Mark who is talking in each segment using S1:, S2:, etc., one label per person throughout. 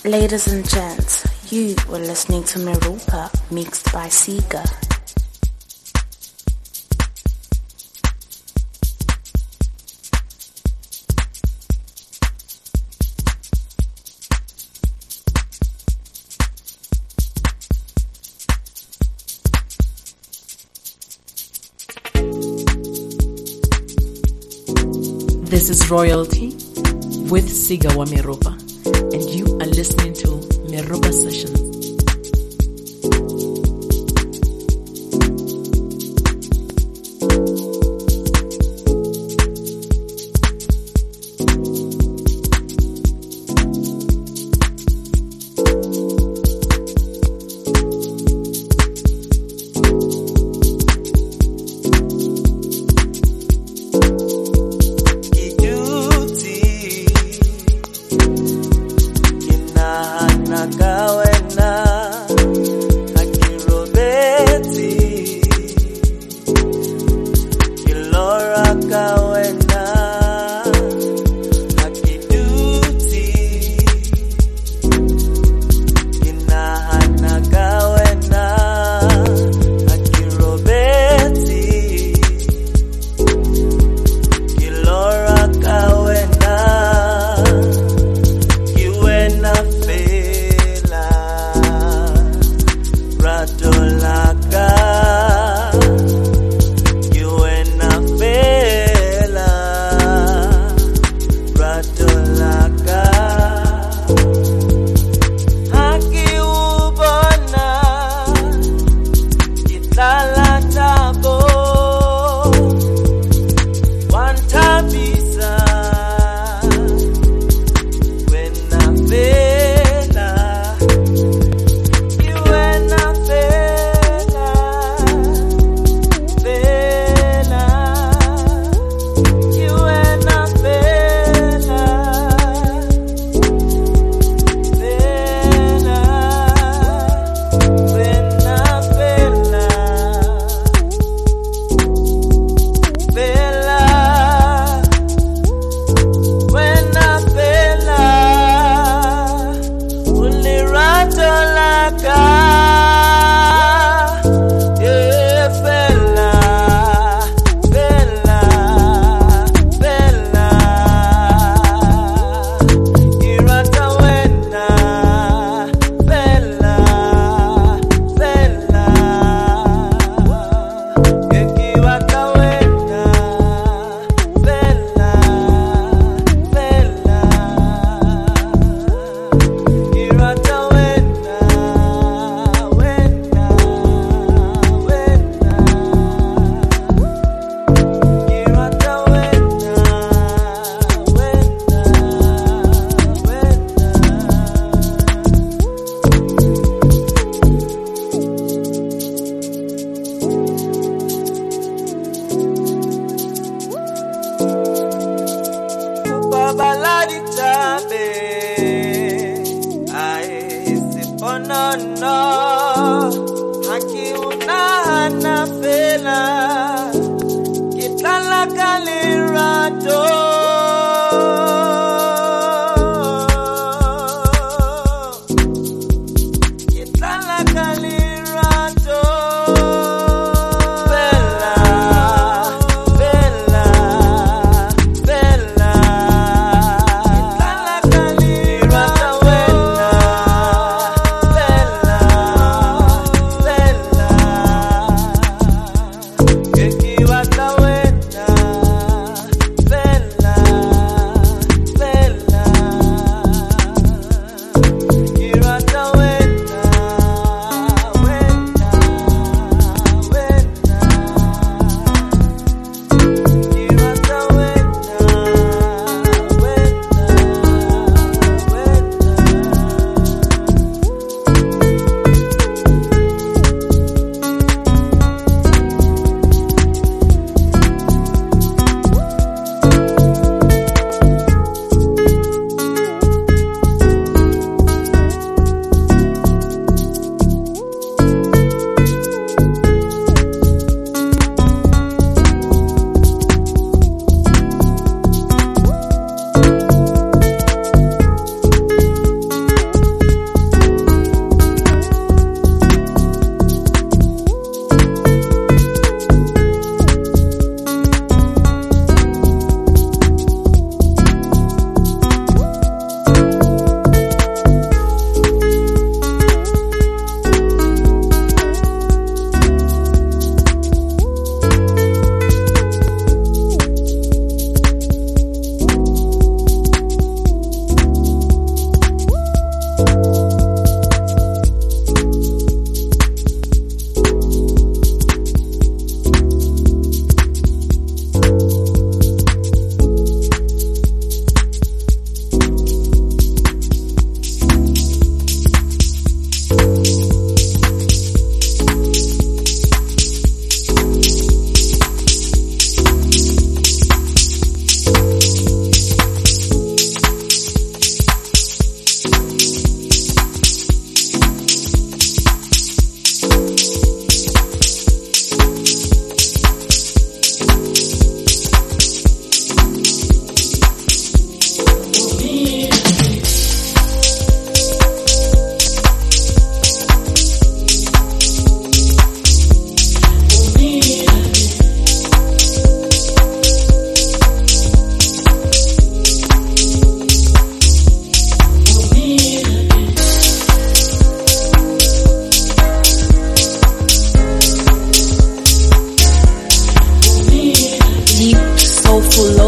S1: Ladies and gents, you were listening to Merupa mixed by Sega.
S2: This is Royalty with Siga wa Merupa, and you are listening to Merupa Sessions.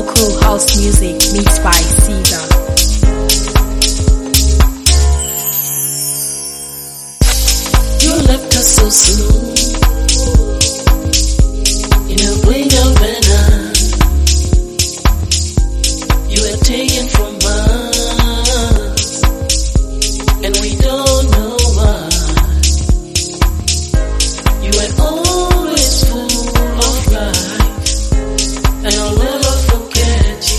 S2: Cool house music mixed by Siga.
S3: You left us so soon, in a blink of an eye. You were taken from us, and we don't know why. You were always full of life, and I'll never forget you.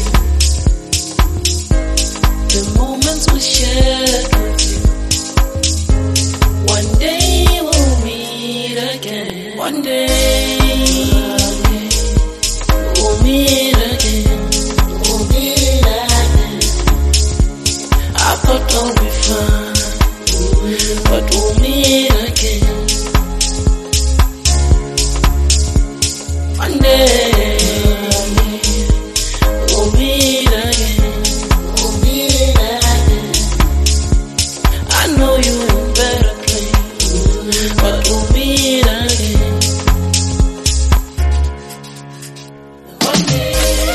S3: The moments we shared with you. One day we'll meet again. One day we'll meet again. We'll meet again. I thought I'll be fine, but we'll meet again. One day we'll meet again. We'll meet again. I know you're in better place, but we'll meet again. One day.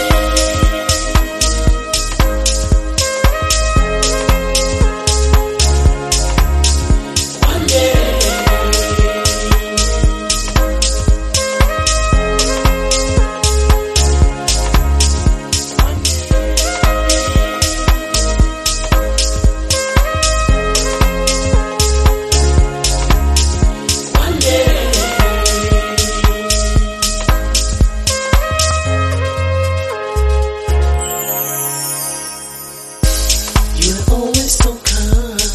S3: One day. One day. You're always so kind.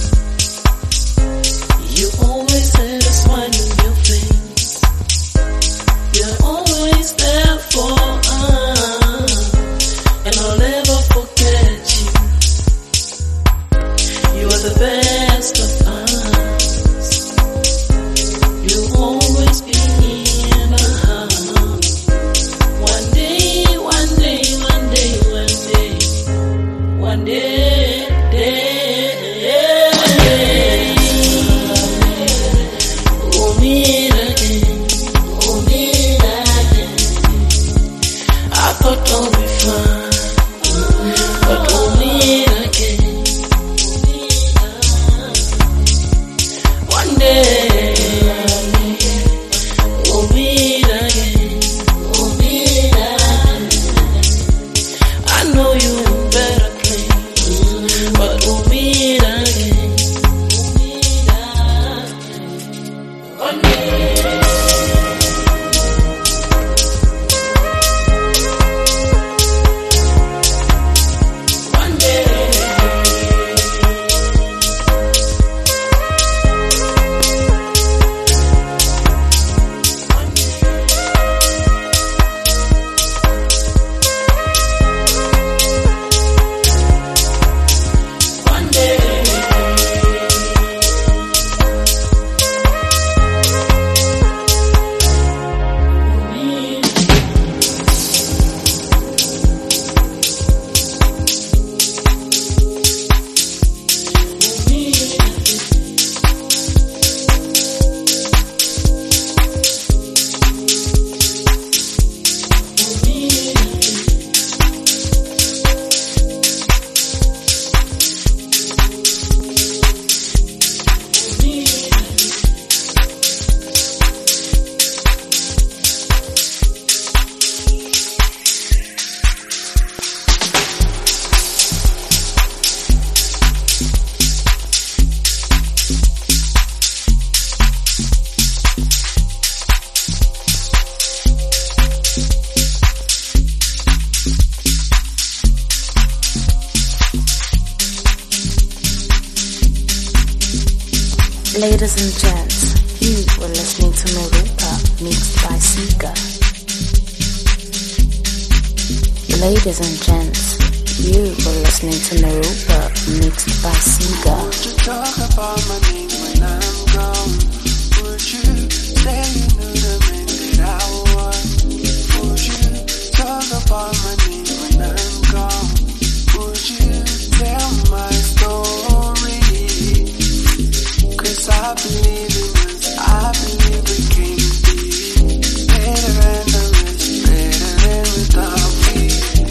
S3: You always had a smile on your face. You're always there for us, and I'll never forget you. You are the best of us. You'll always be in my heart. One day, one day, one day, one day. One day, we'll meet again. We'll meet again. I thought I'll be fine, but we'll meet again. One day, we'll meet again. We'll meet again. I know you're in better place, but we'll meet again. We'll meet again. One day. One day. One day.
S1: Ladies and gents, you were listening to Merupa mixed by Siga. Ladies and gents, you were listening to Merupa mixed by Siga.
S4: Would you talk about my name when I'm gone? Would you say you knew the man that I was? Would you talk about my name when I'm gone? Would you tell my story? 'Cause I believe in us, I believe we can be better than the rest, better than without me.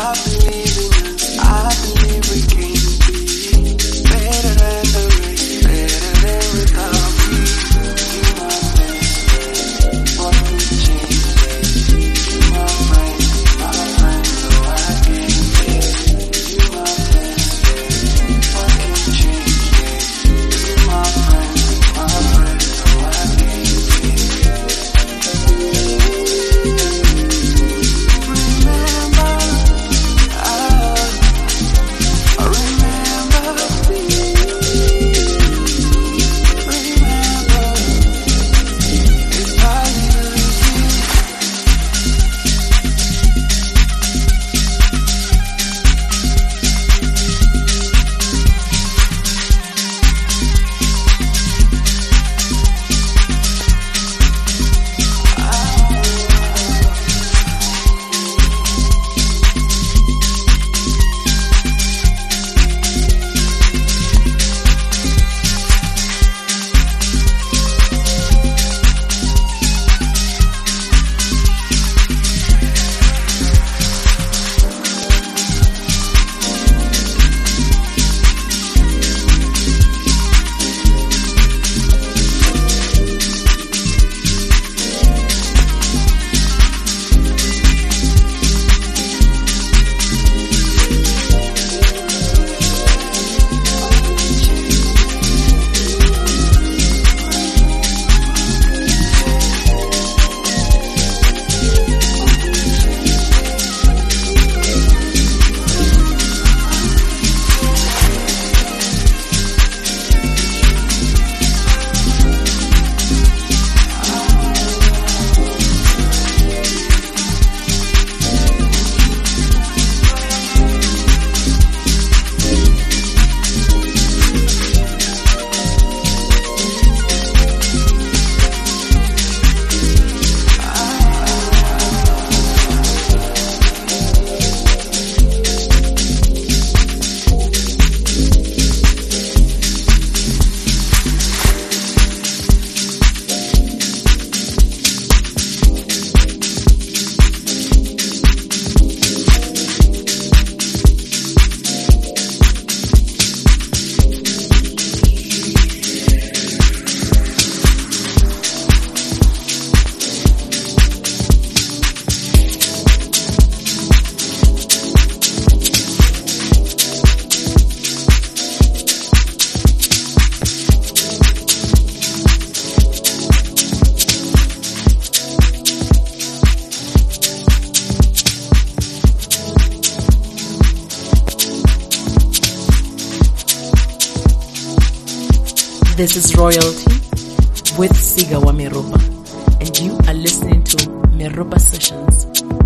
S2: This is Royalty with Siga wa Meropa, and you are listening to Meropa Sessions.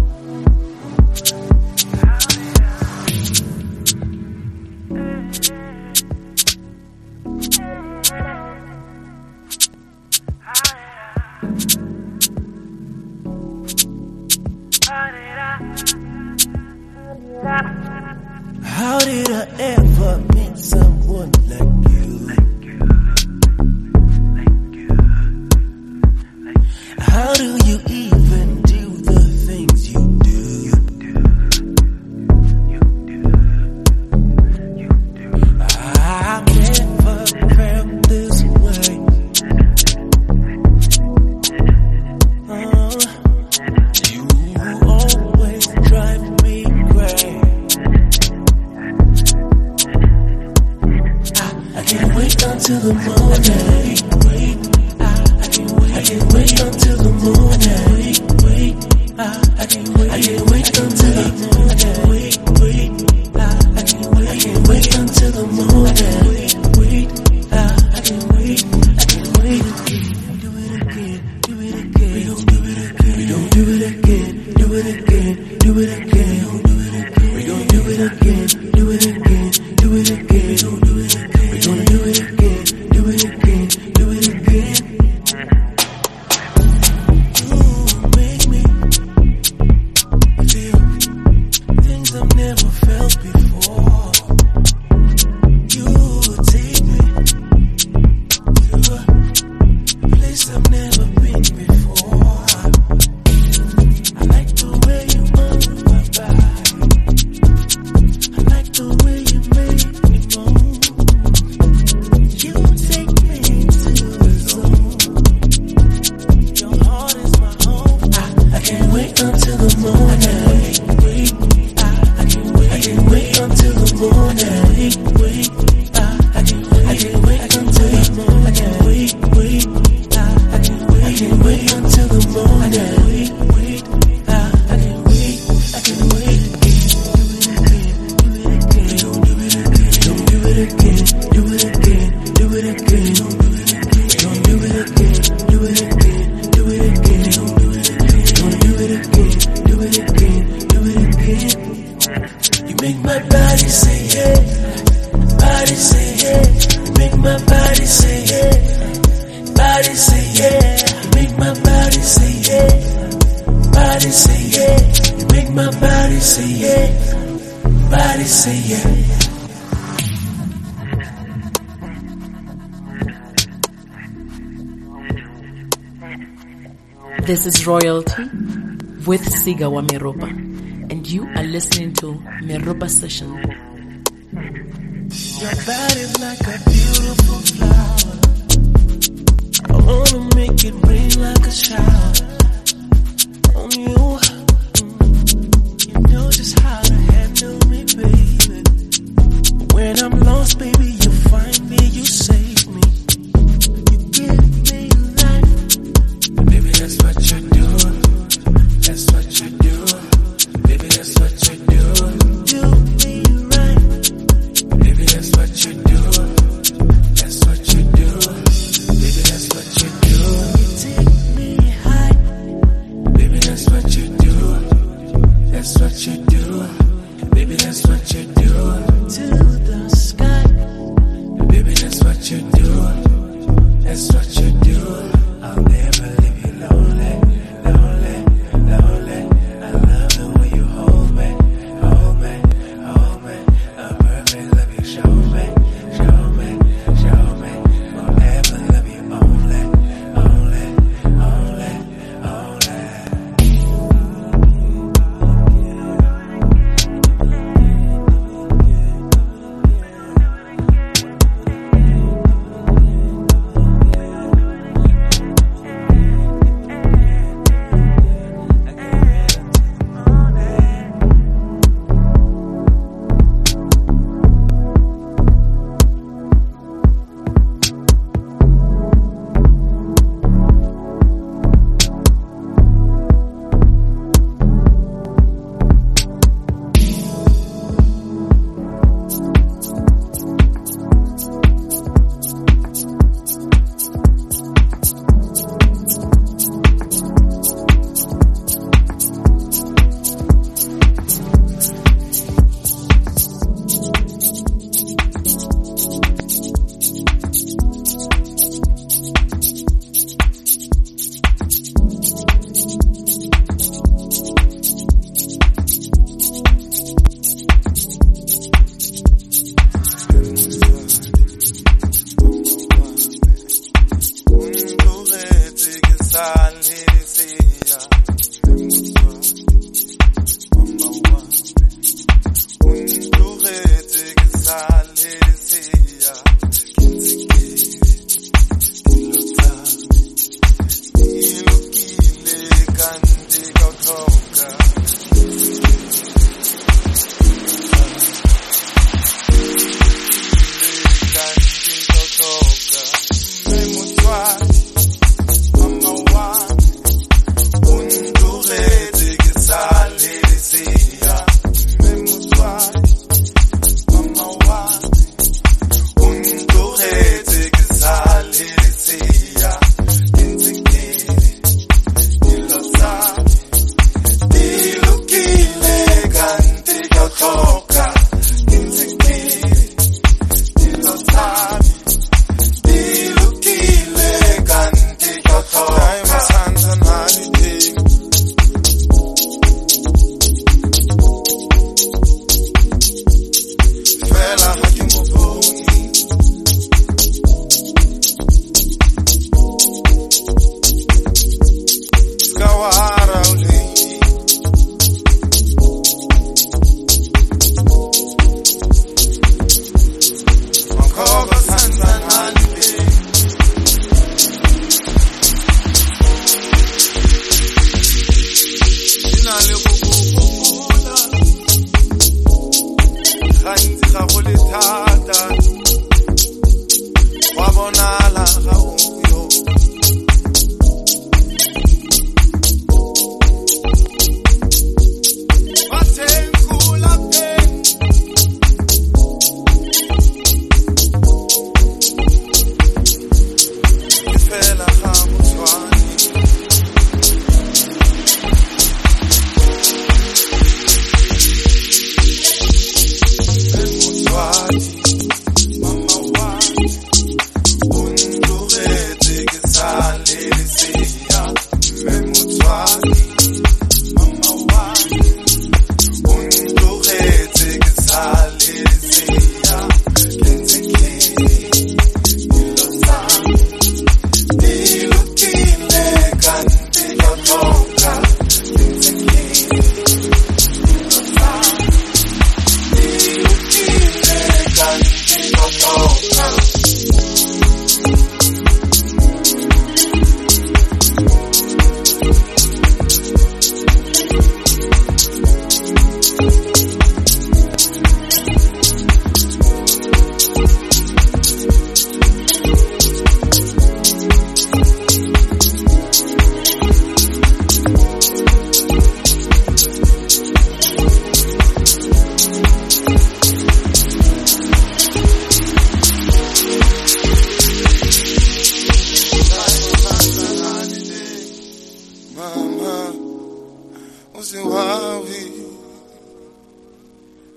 S5: How did I ever meet someone like you? How do you even do the things you do? I've never felt this way. You always drive me crazy. I can't wait until the morning. I can't wait until the morning. I can't wait until the morning. I can't wait until the morning. I can't wait. Do it again. We gon' do it again. We gon' do it again. Do it again. Do it again. We gon' do it again. Do it again. Do it again. Do it again. We gon' do it again. Do it again. Do it again. I've never felt before. You take me to a place I've never been before. I like the way you move my body. make my body say yeah. Body say yeah. Make my body say yeah. Body say yeah. Make my body say yeah. Body say yeah. Make my body say yeah. Body say yeah.
S2: This is Royalty with Siga wa Meropa, and you are listening to Meropa Session.
S5: Your body's like a beautiful flower. I wanna make it rain like a shower on you. You know just how to handle me, baby. When I'm lost, baby, you find me, you save me. You give me life. Baby, that's what you do. That's what you do. Baby, that's what you do. Do me right. Baby, that's what you do. That's what you do. Baby, that's what you do. You take me high. Baby, that's what you do.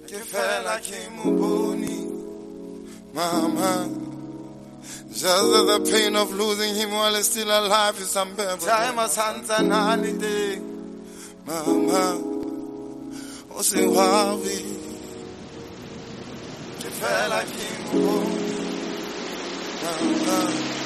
S4: ke fela ke moboni mama. Just the pain of losing him while he's still alive is unbearable. Time as hands and holiday mama. O sing wawi ke fela ke moboni mama.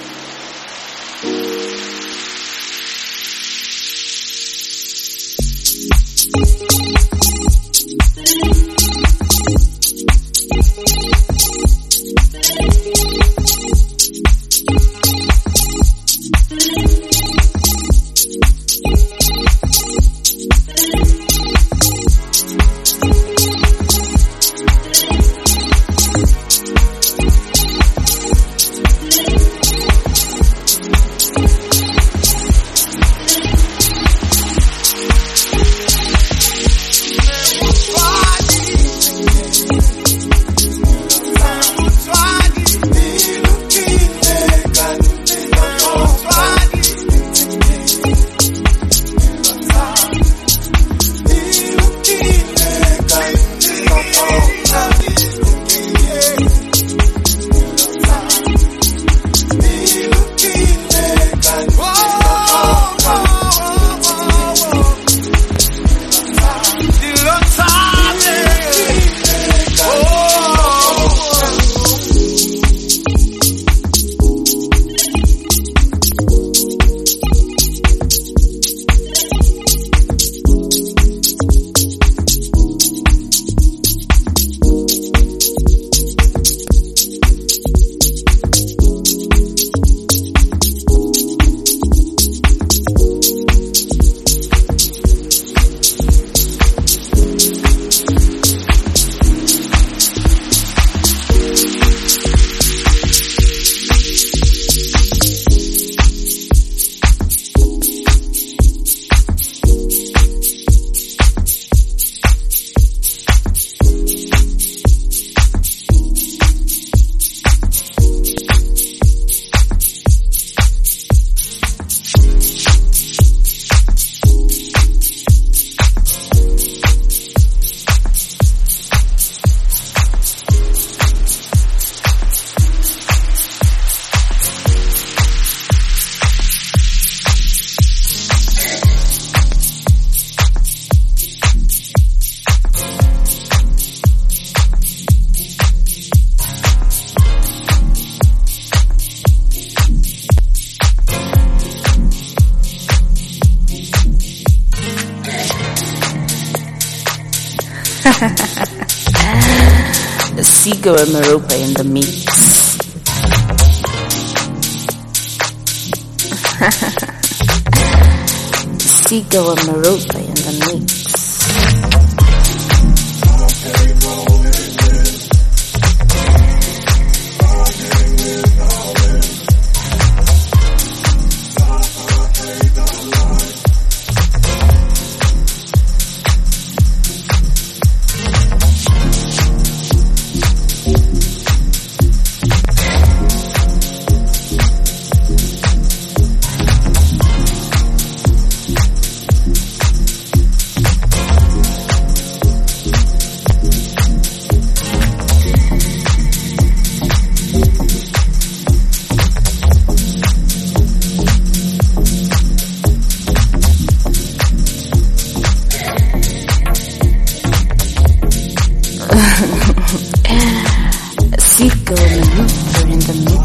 S1: Sigo and Maropa in the mix. Sigo and Maropa in the mix. Sigo and Maropa in the mix.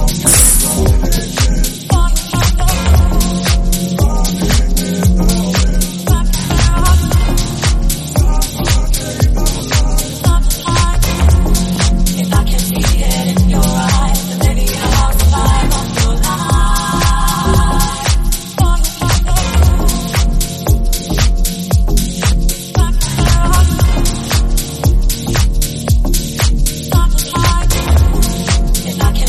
S3: I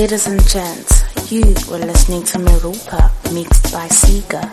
S1: Ladies and gents, you were listening to Merupa, mixed by Sega.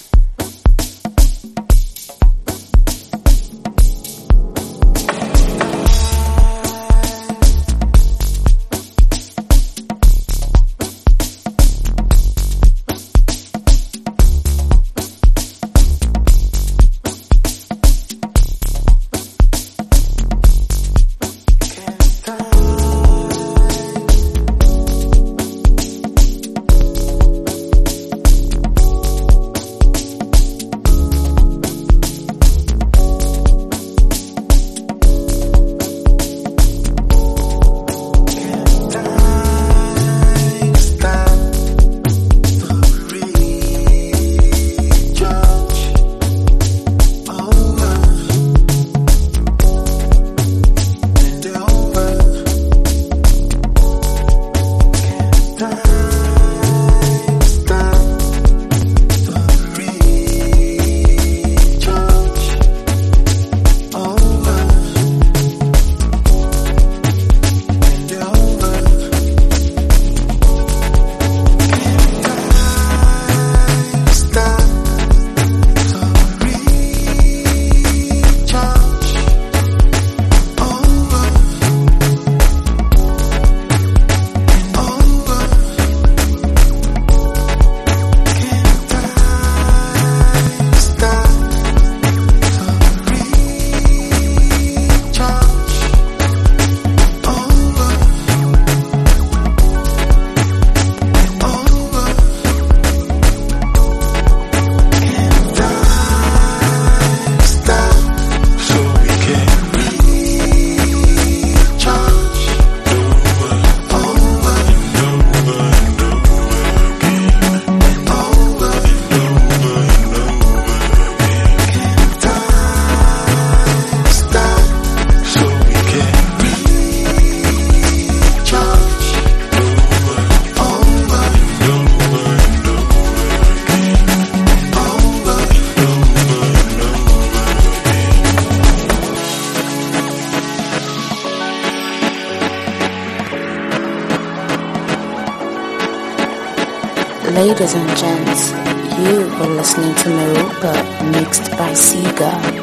S1: Ladies and gents, you were listening to Merupa, mixed by Sega.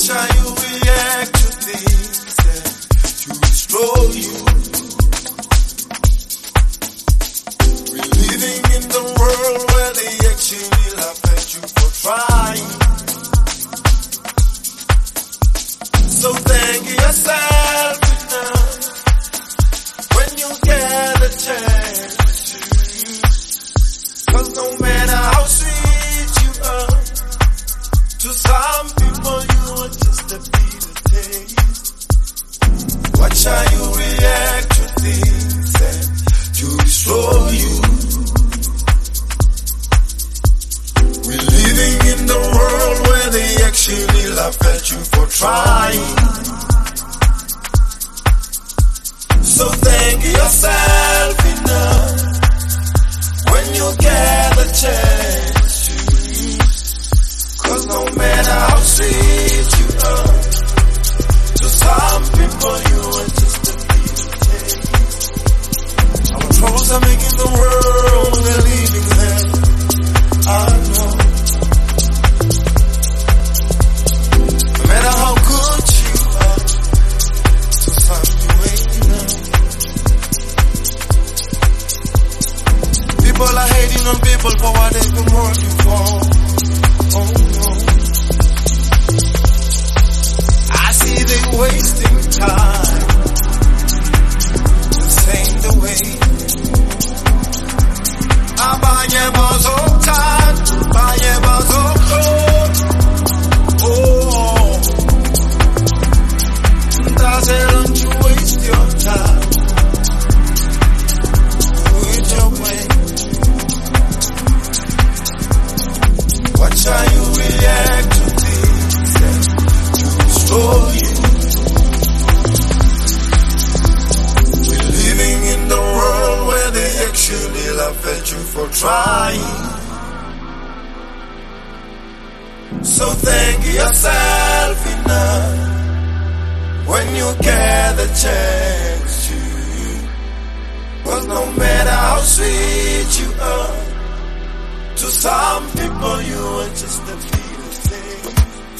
S4: Watch how you react to things that to destroy you. We're living in the world where they actually laugh at you for trying. So thank yourself enough when you get a chance to. 'Cause no matter how sweet you are, to some people you are just a bitter taste. Watch how you react to things that to destroy you. We're living in the world where they actually laugh at you for trying. So thank yourself enough when you get a chance to. 'Cause no matter how sweet you are, to some people you are just a bitter taste. Our troubles are making the world, we're leaving them. I know. No matter how good you are, to some you ain't enough. People are hating on people for what they've been working for. Oh no. I see they wasting time. This ain't the way. Abanye bazo tan, abanye bazo cold. Oh, don't you waste your time with your way. Watch how you react to things that to destroy you. We're living in the world where they actually laugh at you for trying. So thank yourself enough when you get the chance to. 'Cause no matter how sweet you are, to some people you are just a bitter taste.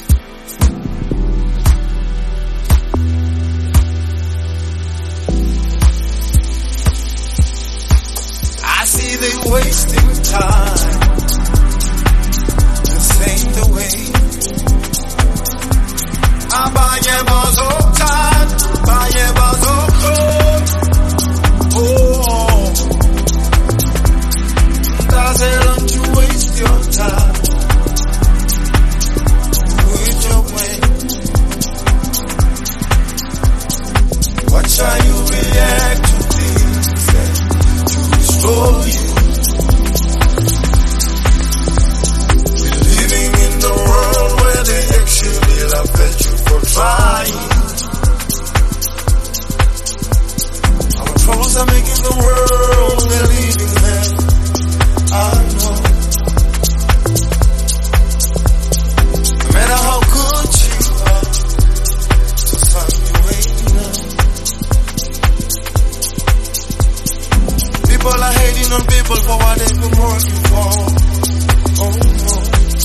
S4: I see they wasting time. This ain't the way. Abanye bazo tan, abanye bazo cold. Oh, don't you waste your time with your way. Watch how you react to things that to destroy you. We're living in the world where they actually laugh at you for trying. Our troubles are making the world, they're leaving them. I know. No matter how good you are, to some you ain't enough. People are hating on people for what they've been working for. Oh no.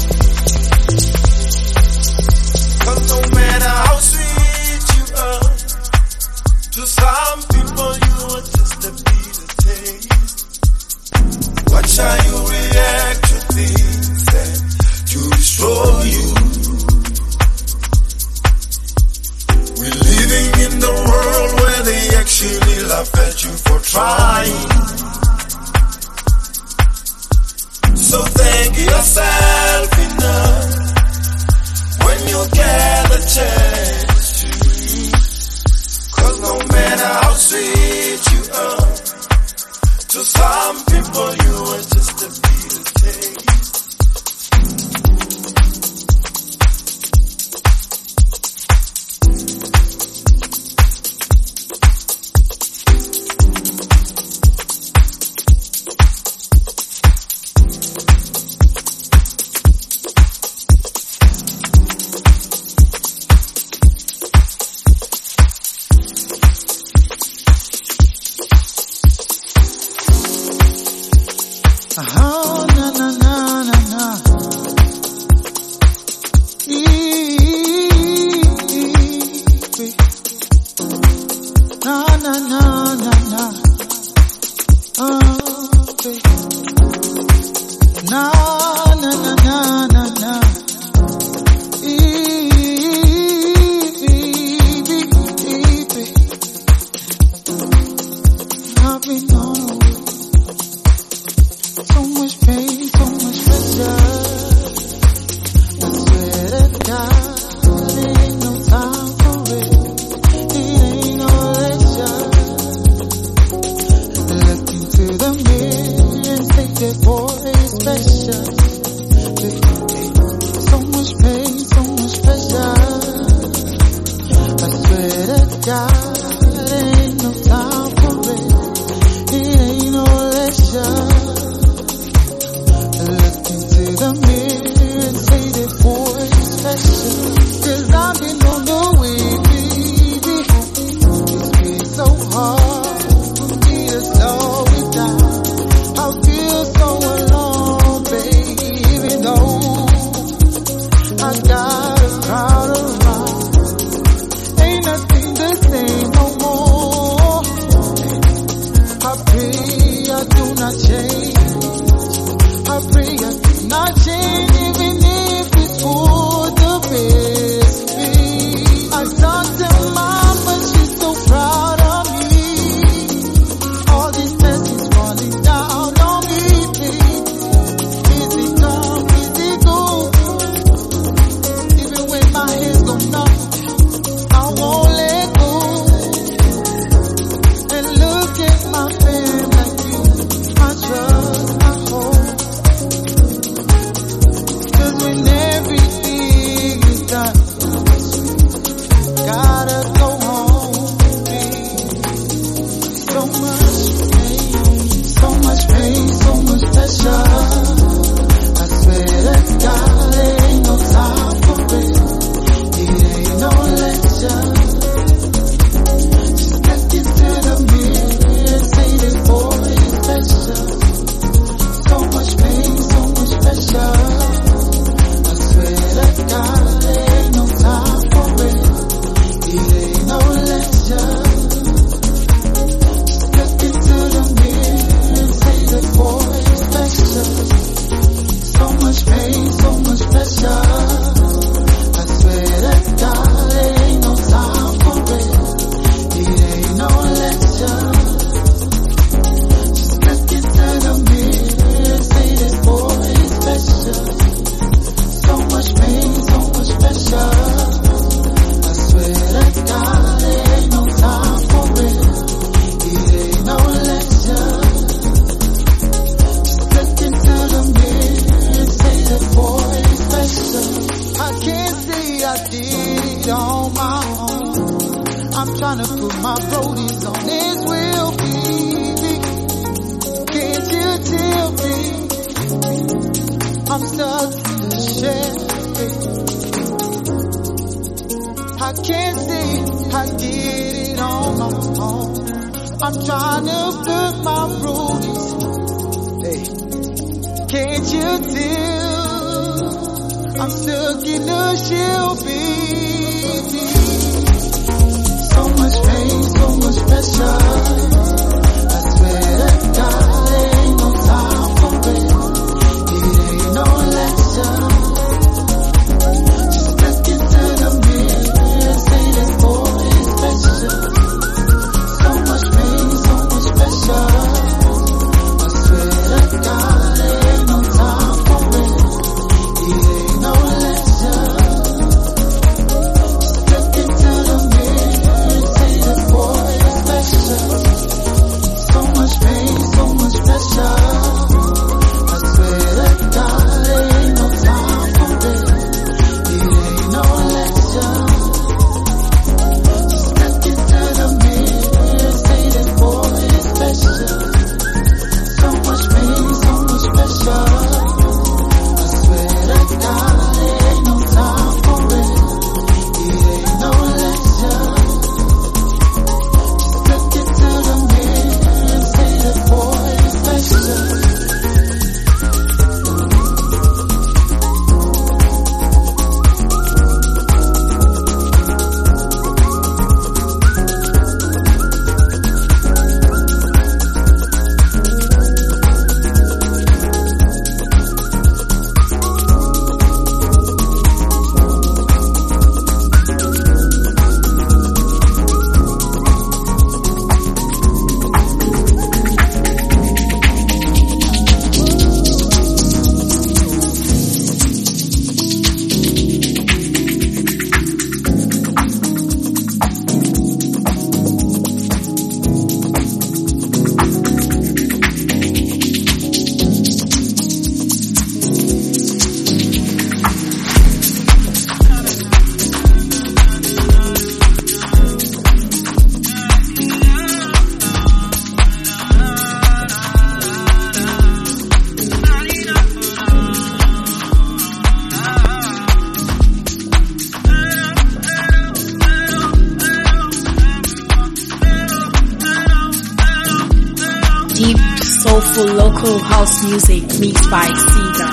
S4: 'Cause no matter how sweet you are, to some people you are just a bitter taste. Watch how you react to things that to destroy you. We're living in the world where they actually laugh at you for trying. So thank yourself enough when you get a chance to. 'Cause no matter how sweet you are, to some people you are just a bitter taste.
S6: God, ain't no time for it. It ain't no lecture. Look into the mirror and say that boy is special. 'Cause I've been on the way, baby. It's been so hard for me to slow it down. I feel so alone, baby, even though I got a crowd around. Ain't nothing the same no more. I pray I do not change. I pray I do not change, even if it's for the best. I talk to mama, she's so proud of me. All these blessings falling down on me, baby. Easy come, easy go. Even when my hands go numb, I won't let go. And look at my fam like you, I trust, I hope. 'Cause when everything is done, gotta go home, baby. So much pain, so much pain, so much pressure. I swear to God, ain't no time for it. It ain't no lecture. Just look into the mirror and say this boy is special. So much pain, so much pressure. I swear to God, ain't no time for it. It ain't no lecture. Just look into the mirror and say that boy is special. So much pain, so much pressure. I swear to God, ain't no time for it. It ain't no lecture. Just look into the mirror and say that boy is special. So much pain, so much pressure. I swear to God, ain't no time for it. It ain't no lecture. Just look into the mirror and say that boy is special. I can't say I did it on my own. I'm trying to put my roadies on his wheel, baby. Can't you tell me I'm stuck in the shed, baby? I can't say I did it on my own. I'm trying to put my roadies. Hey, can't you tell I'm stuck in the shell, baby? So much pain, so much pressure. I swear to God, ain't no time for it. It ain't no lecture. Just look into the mirror and say that boy is special. So much pain, so much pressure. I swear to God, ain't no time for it. It ain't no lecture. Just look
S2: beautiful local house music mixed by Siga.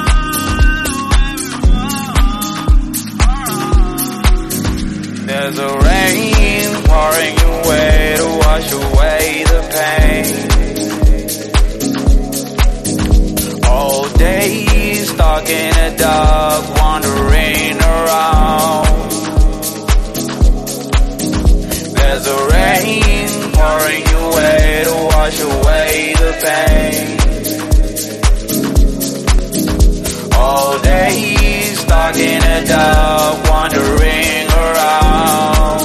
S7: There's a rain pouring away to wash away the pain. All day stuck in the dark, wandering around. There's a rain pouring away to wash away the pain. All day stuck in the dark, wandering around.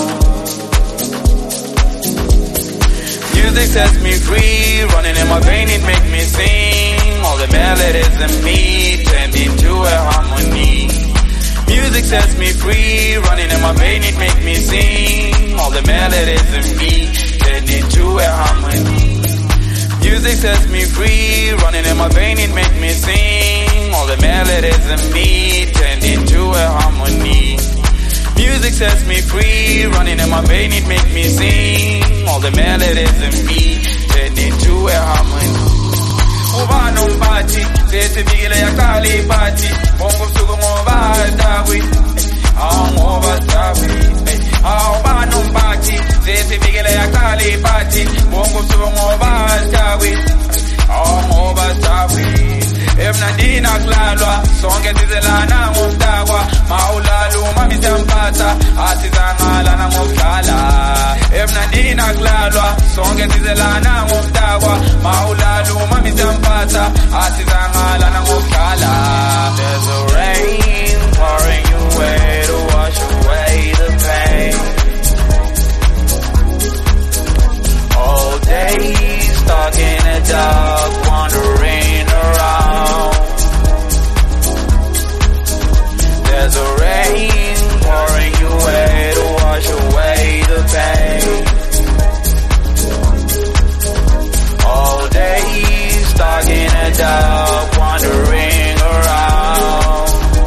S7: Music sets me free, running in my vein, it make me sing. All the melodies in me turned into a harmony. Music sets me free, running in my vein, it make me sing. All the melodies in me turned into a harmony. Music sets me free, running in my vein, it make me sing. All the melodies in me turned into a harmony. Music sets me free, running in my vein, it make me sing. All the melodies in me turned into a harmony. Uba no party, zete bigile ya kali party. Bongo sugo ngoba dawi, ngoba dawi. Uba no party, zete bigile ya kali party. Bongo sugo ngoba dawi, ngoba dawi. Emnandina klalwa, sonke sizelana ngomdakwa. Maulalu mamisampata, asizangalana ngokudlala. Emnandina klalwa, sonke sizelana ngomdakwa. Maulalu mamisampata, asizangalana ngokudlala. There's a rain pouring away to wash away the pain. All day stuck in the dark, wandering around. There's a rain pouring away to wash away the pain. All day stuck in the dark, wandering around.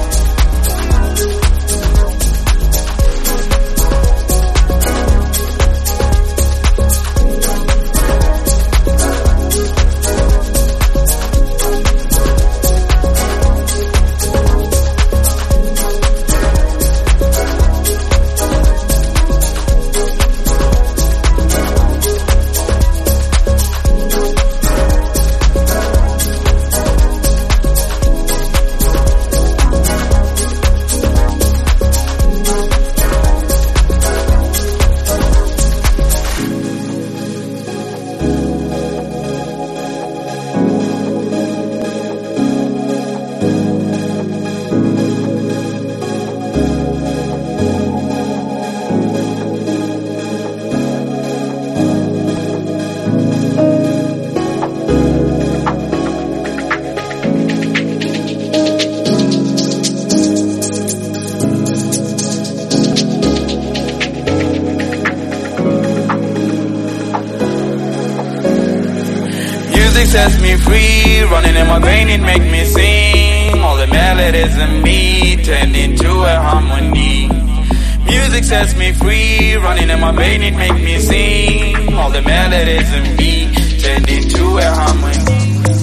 S7: Sets me free, running in my vein, it make me sing. All the melodies in me turned into a harmony. Music sets me free, running in my vein, it make me sing. All the melodies in me turned into a harmony.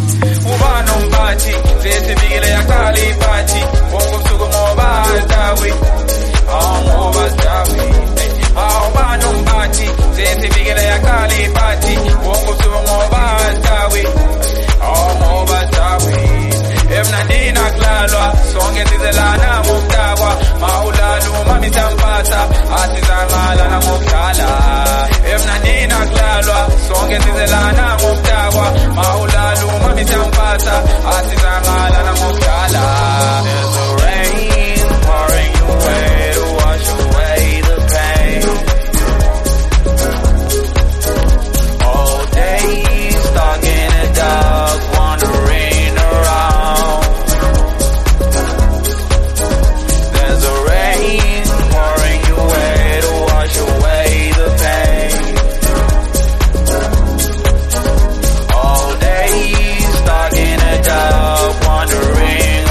S7: Uba no party, zete bigile ya kali party. Bongo sugo ngoba dawi, ngoba dawi. Uba no party, zete bigile ya kali party. Bongo sugo ngoba dawi, ngoba dawi. Emnandina klalwa, sonke sizelana ngomdakwa. Maulalu mamisampata, asizangalana ngokudlala. Emnandina klalwa, sonke sizelana ngomdakwa. Maulalu mamisampata, asizangalana ngokudlala. There's a rain pouring away to wash away the pain. All day stuck in the dark, wandering around. There's a rain pouring away to wash away the pain. All day stuck in the dark, wandering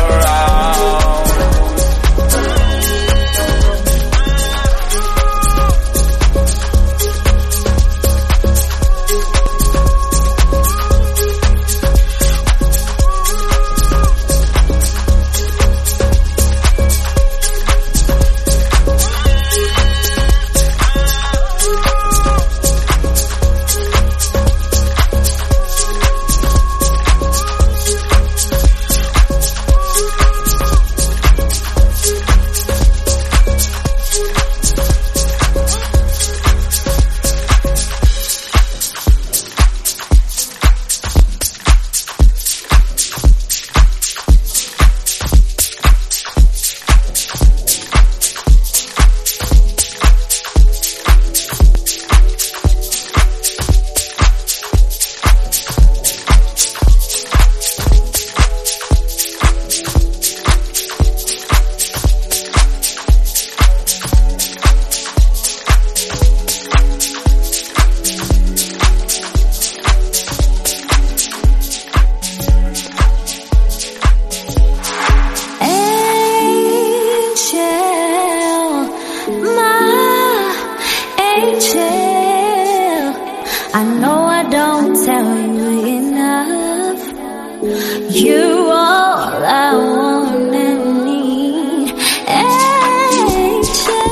S1: You're all I want and need. Angel,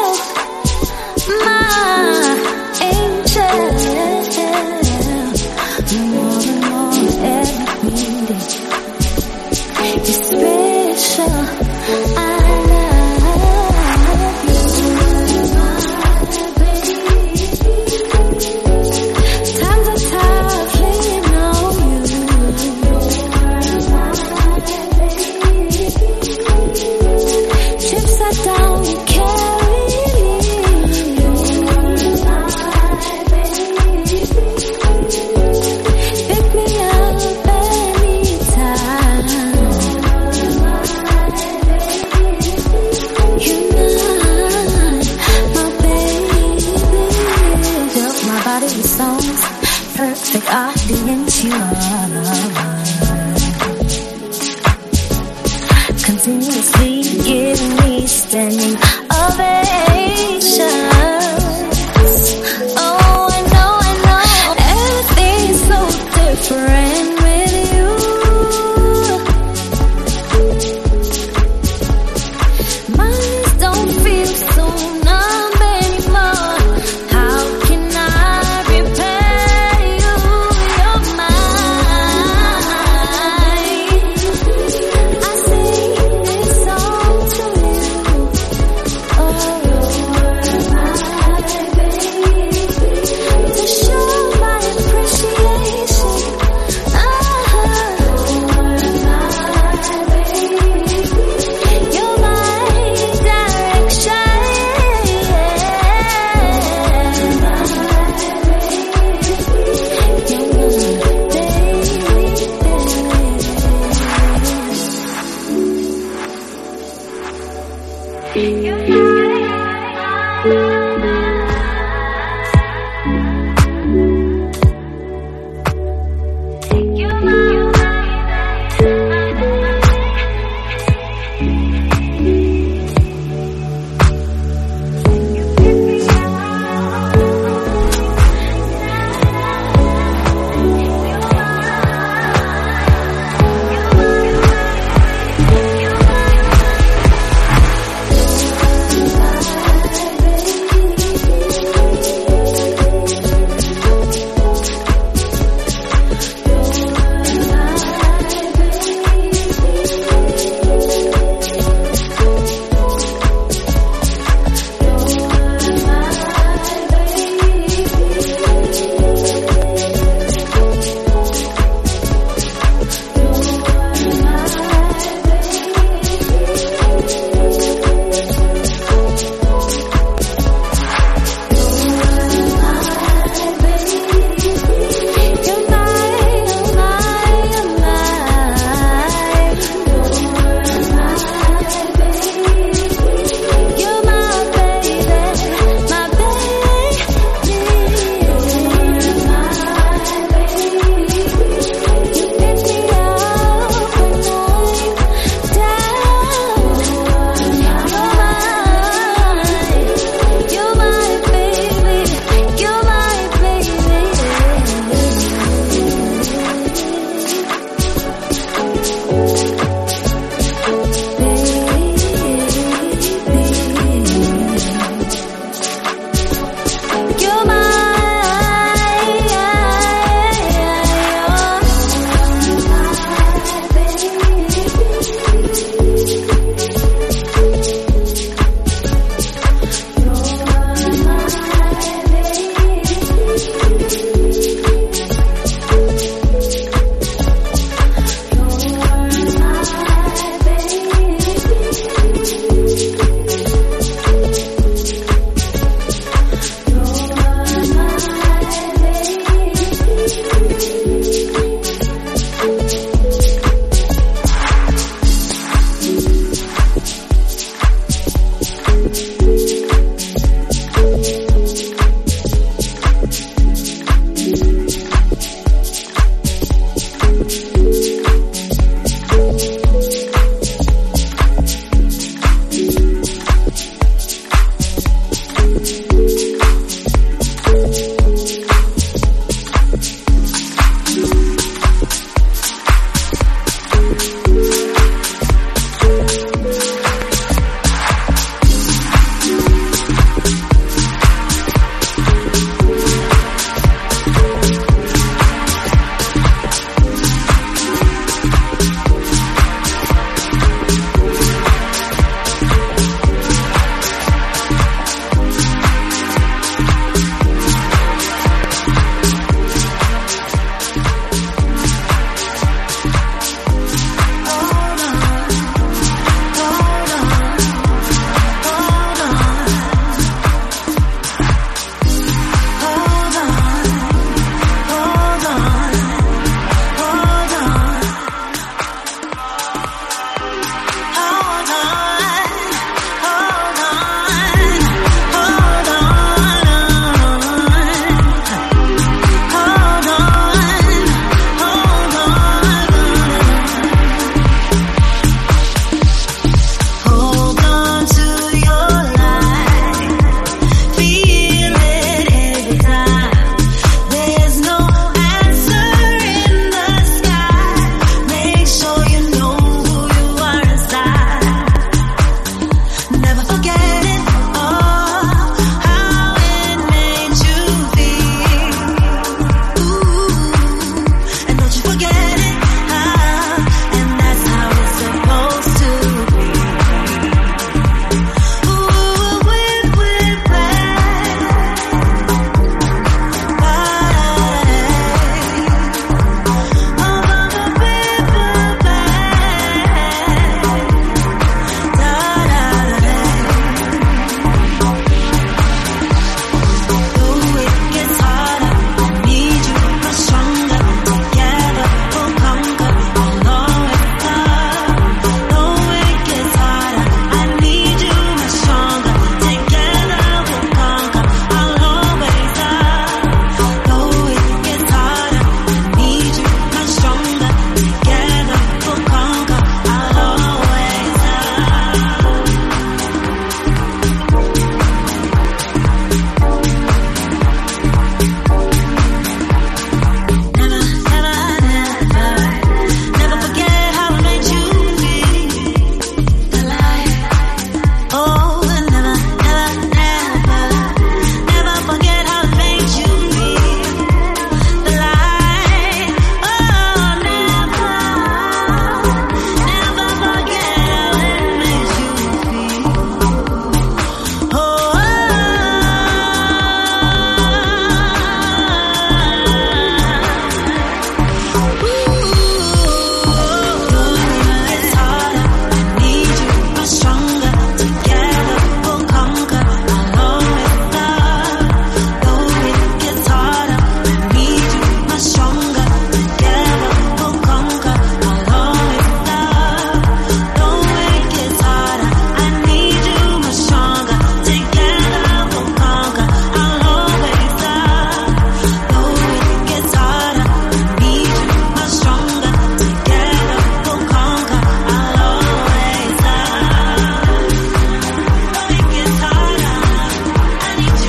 S1: my angel. More and more every day. You're special. I love you, my baby. Times are tough, leaning on you. Chips I don't carry. Pick me up anytime. You're my baby. Built my body with songs, perfect audience you are. Continuously giving me standing ovations. Oh, I know, everything is so different with you. My eyes don't feel so numb anymore. How can I repay you? You're mine.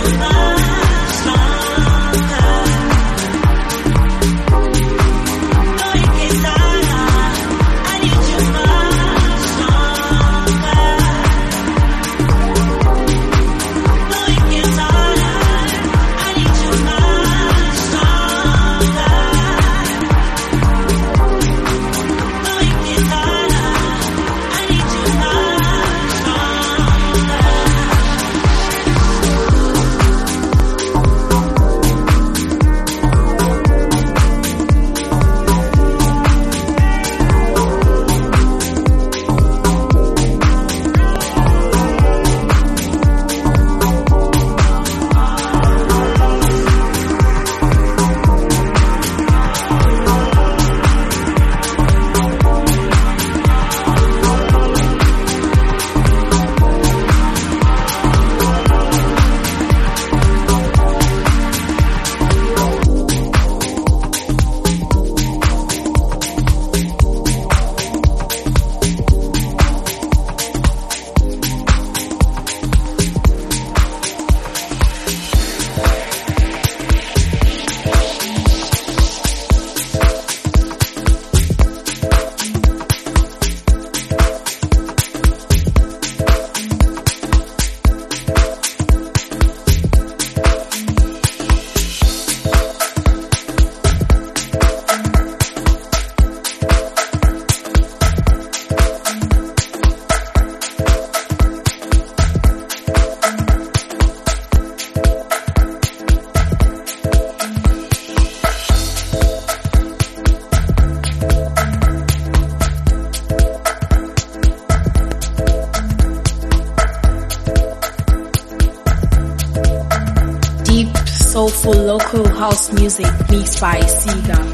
S2: soulful local house music mixed by Siga.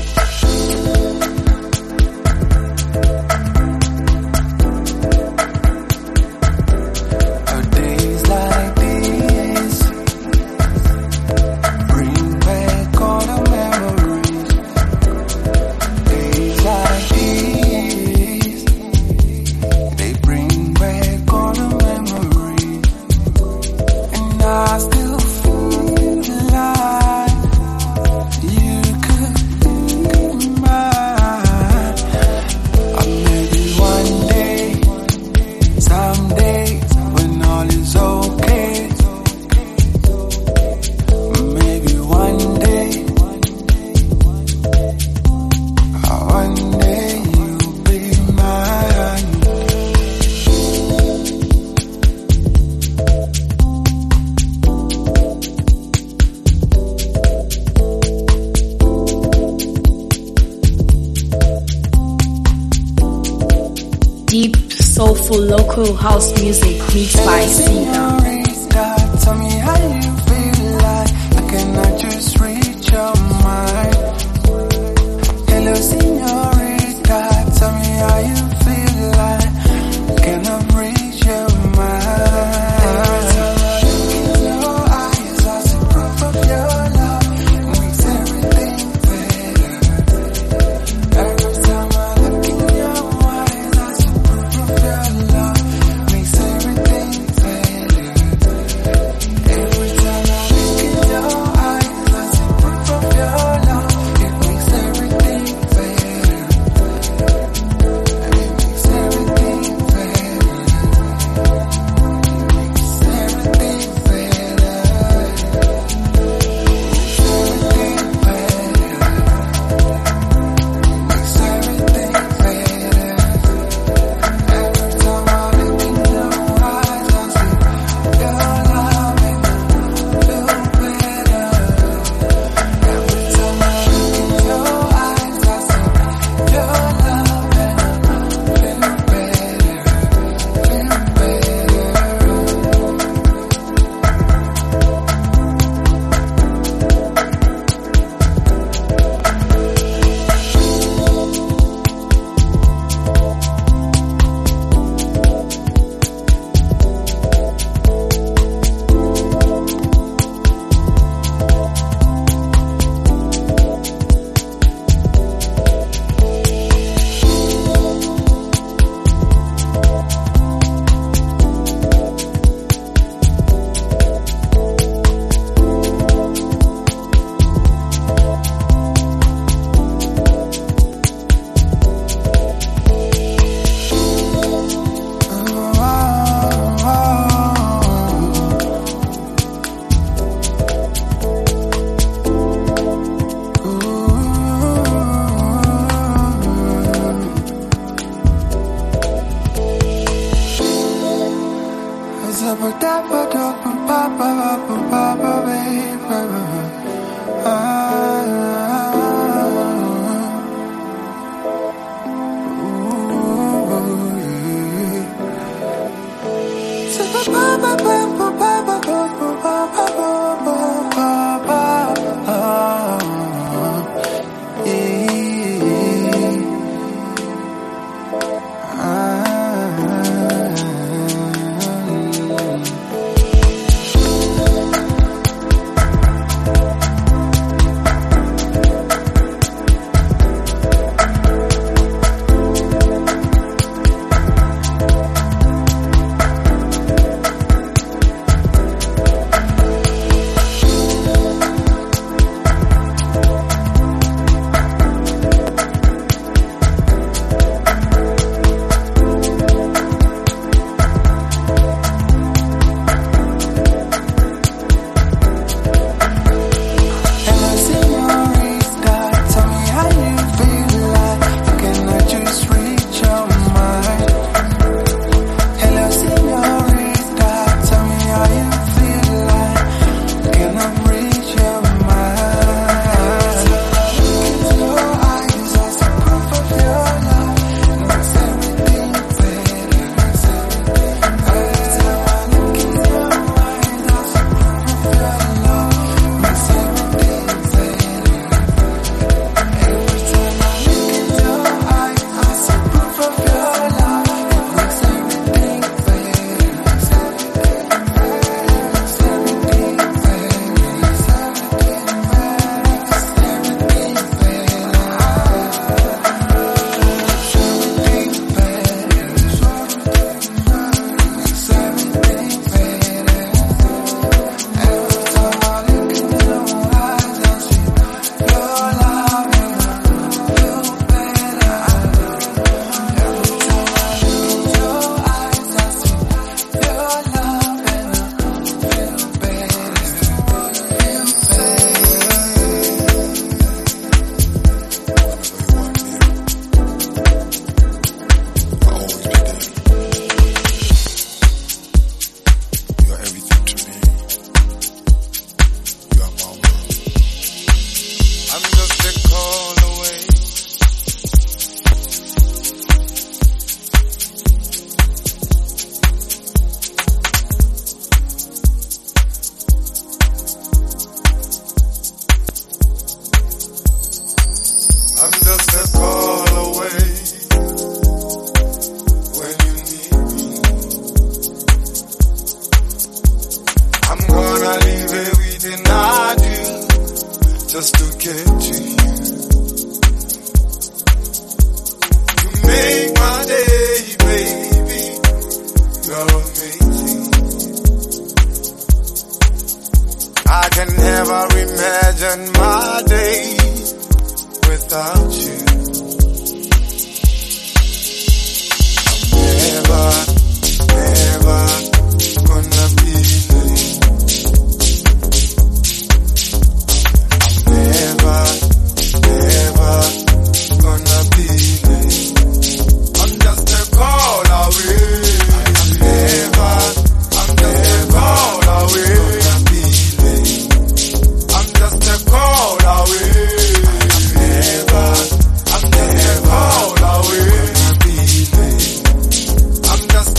S2: Deep, soulful local house music mixed by Siga.
S4: Tell me how you feel like I cannot just reach your mind. Hello, señorita. Tell me how you feel like I cannot reach your mind. Every time I look in your eyes, I see proof of your love. It makes everything better. Every time I look in your eyes, I see proof of your love. Makes everything better.
S8: I'm just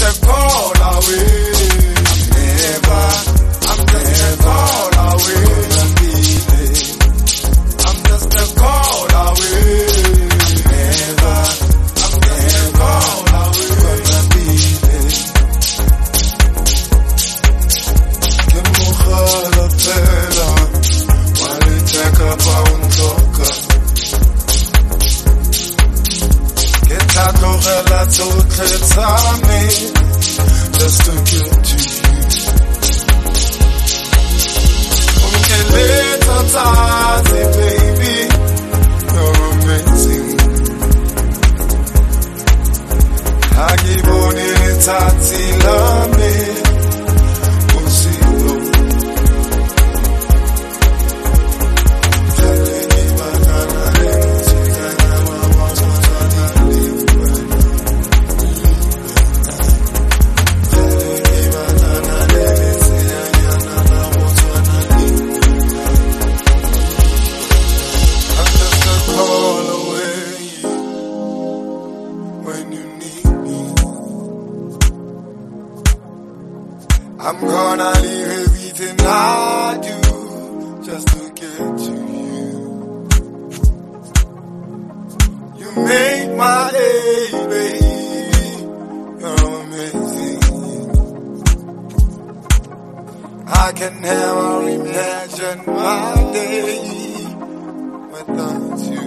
S4: I can never imagine my day without you.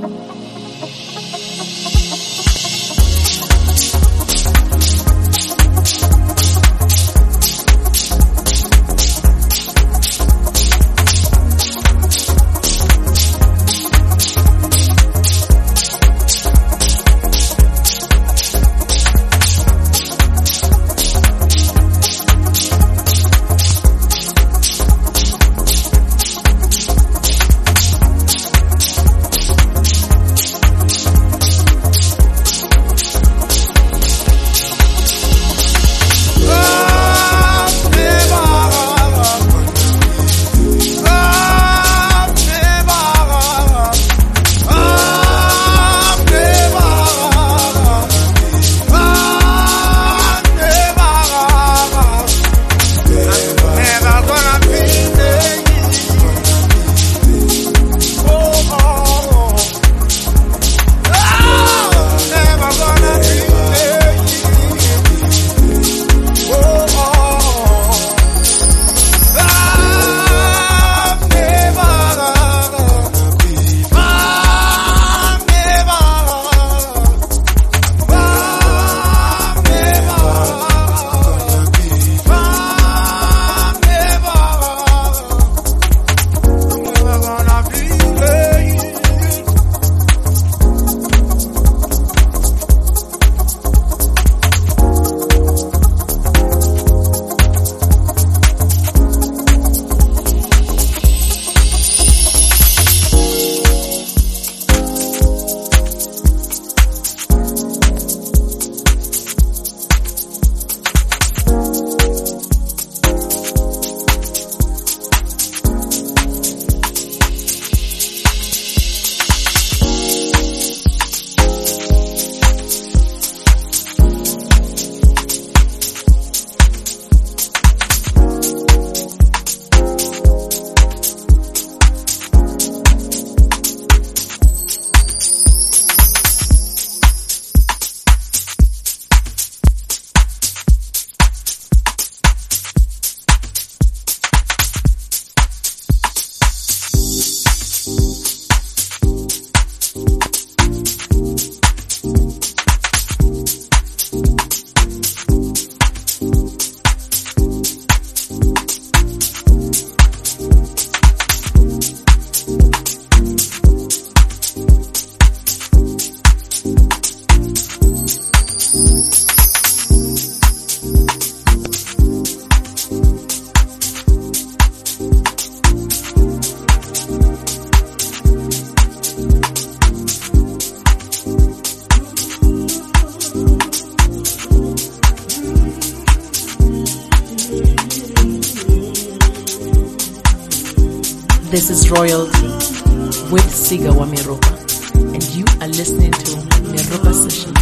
S2: This is Royalty with Siga wa Meropa, and you are listening to Meropa Sessions.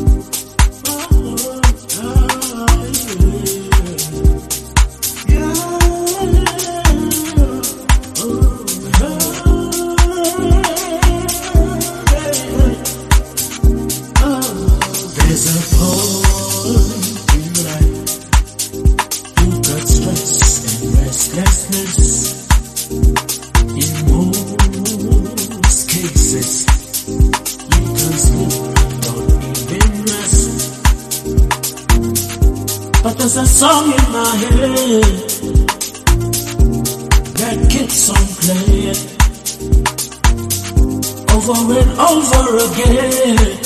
S5: There's a point in life, you've got stress and restlessness. In most cases, you can sleep, don't even rest. But there's a song in my head that keeps on playing over and over again.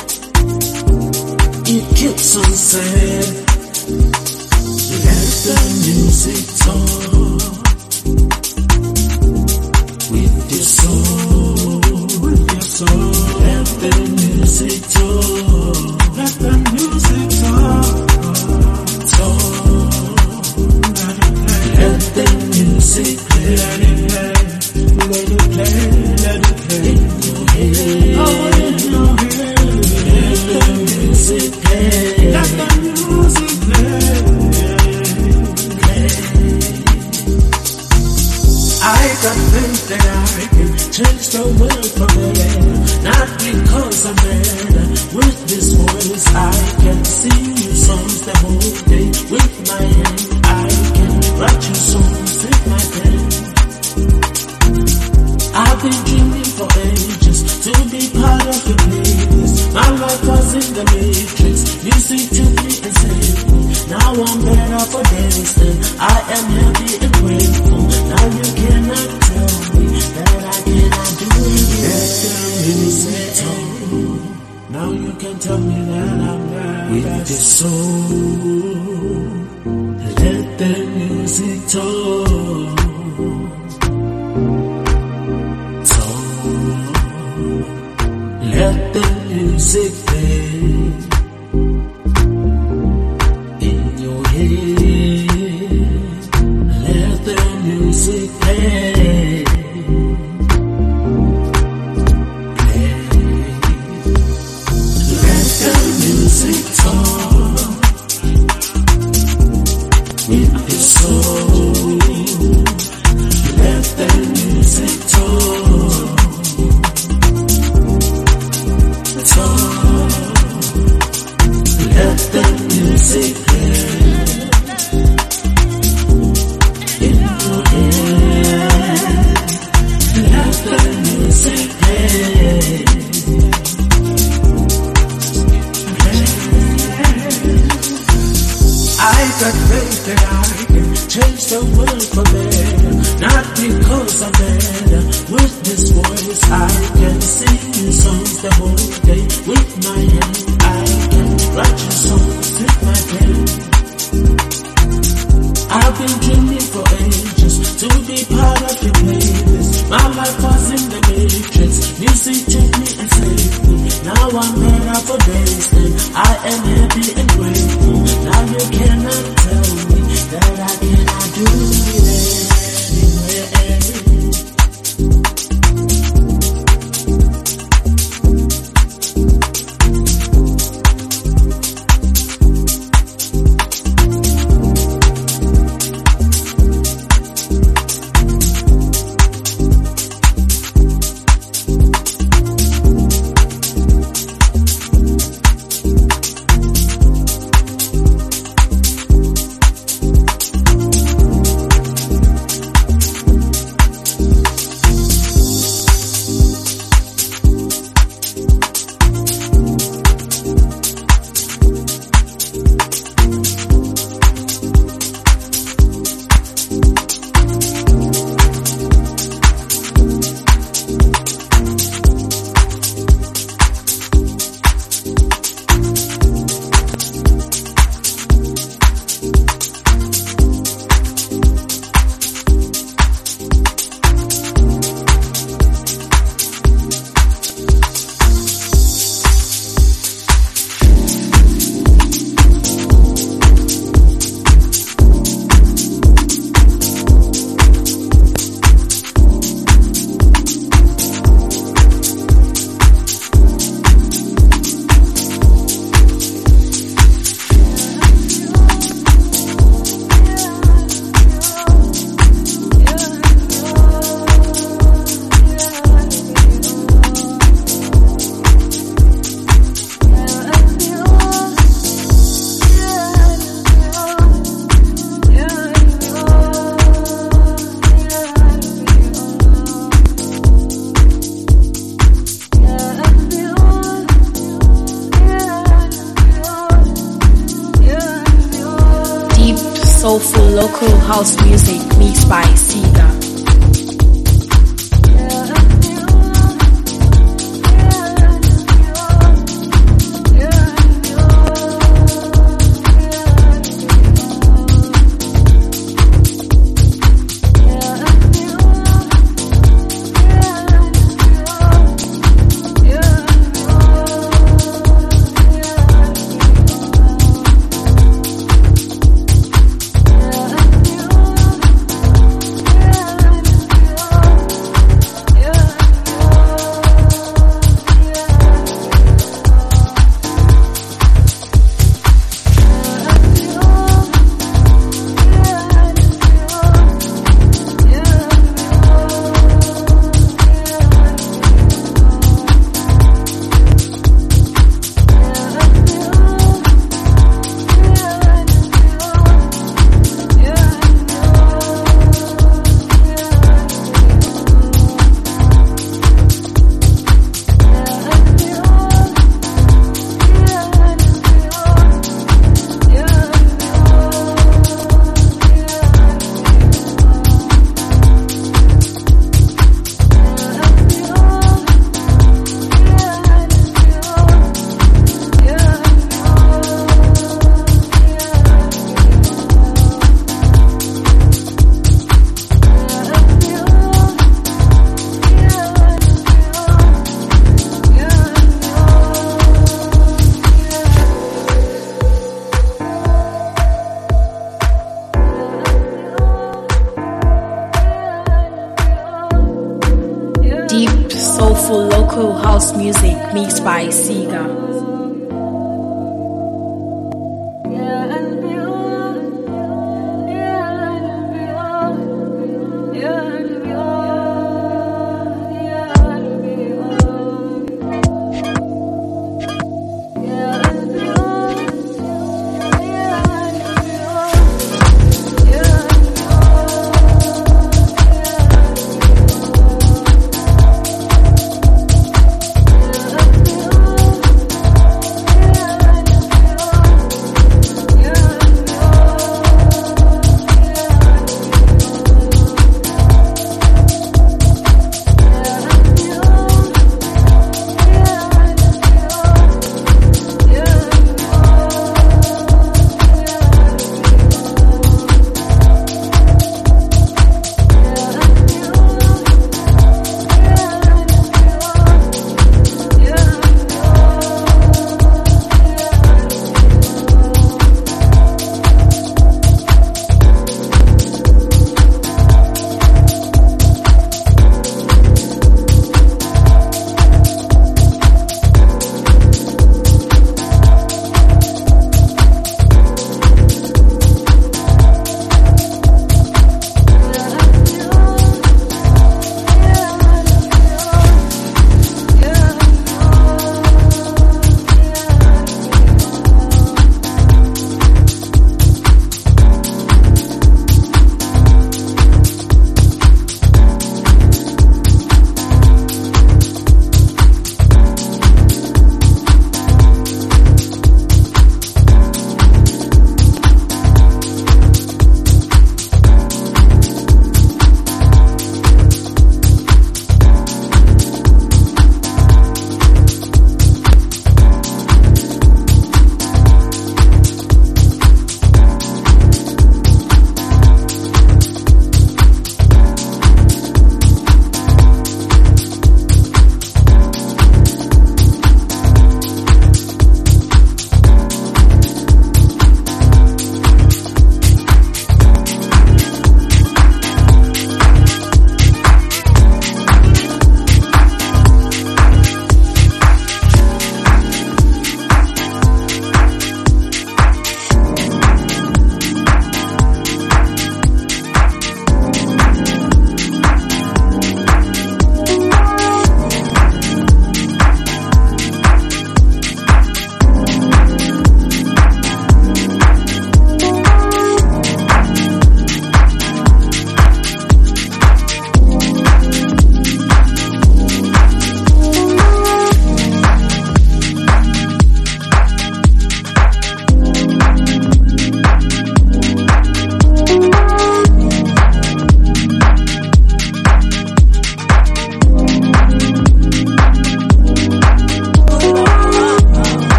S5: It keeps on saying, let the music talk with your soul, with your soul. Let the music talk, let the music talk, let the music play, let it play, let it play, let it play in your head, oh in your head. Let the music play, let the music play, play. I got things that I can change the world for me, not because I'm mad. With this voice I can sing you songs the whole day. With my hand I can write your songs in my pen. I've been dreaming for ages to be part of your playlist. My life was in the matrix. Music took me and saved me. Now I'm better for days and I am happy and grateful. Now you cannot tell me that I cannot do it. Let the music talk. Now you can tell me that I'm right with the soul. Let the music talk. Let the music play in your head. Let the music play. Let the music talk with your soul. Let the music talk. Let the music play in your head. Let the music play. I got faith that I can change the world for better. Not because I'm better. With this voice I can sing songs the whole day. With my hand I can write your songs with my pen. I've been dreaming for ages to be part of your playlist. My life was in the matrix. Music took me and saved me. Now I'm better for days and I am happy and grateful. Now you cannot tell me that I cannot do it anywhere.
S2: Soulful local house music mixed by Siga.
S8: Yeah. deep, soulful local house music mixed by Siga.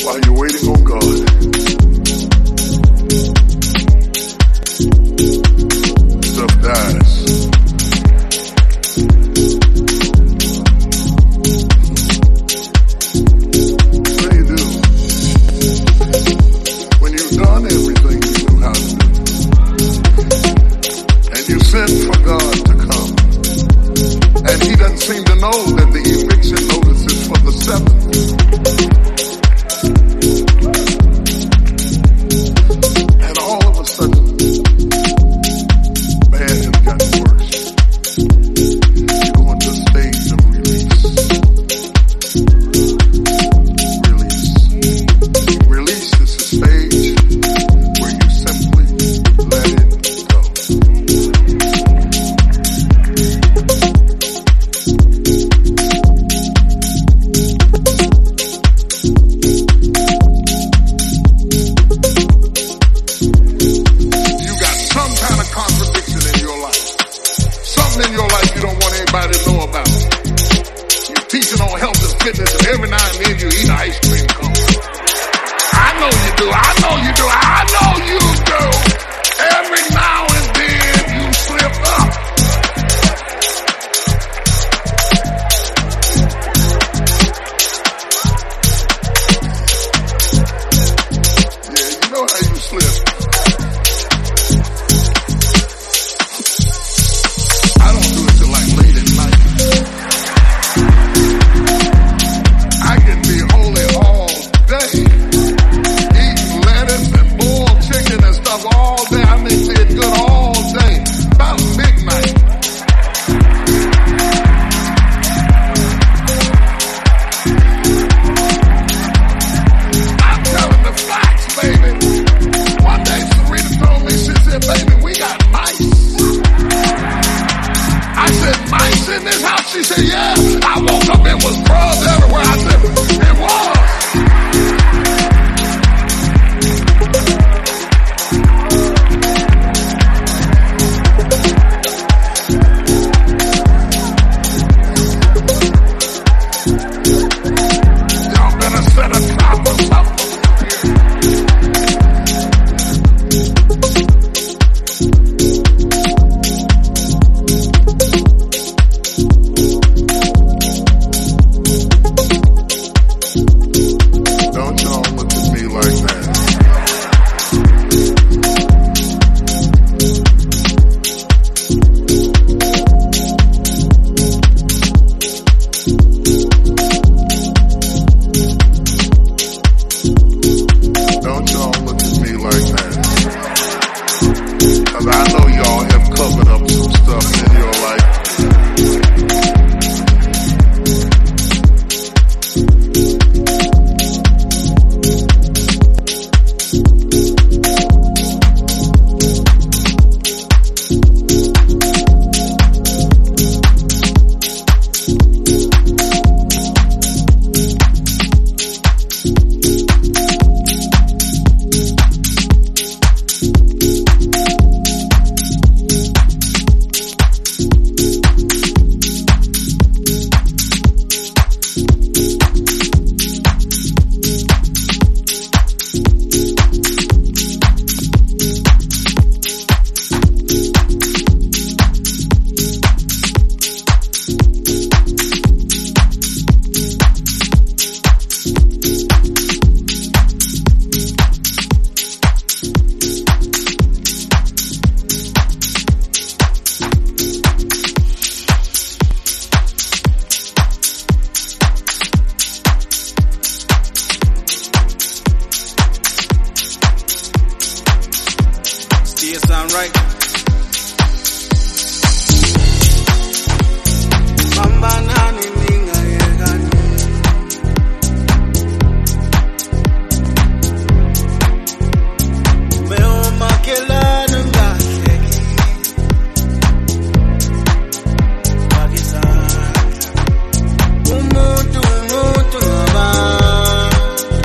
S9: while you're waiting on God. Stuff dies. What do you do? When you've done everything you knew how to do, and you sent for God to come, and He doesn't seem to know that the eviction notice is for the 7th.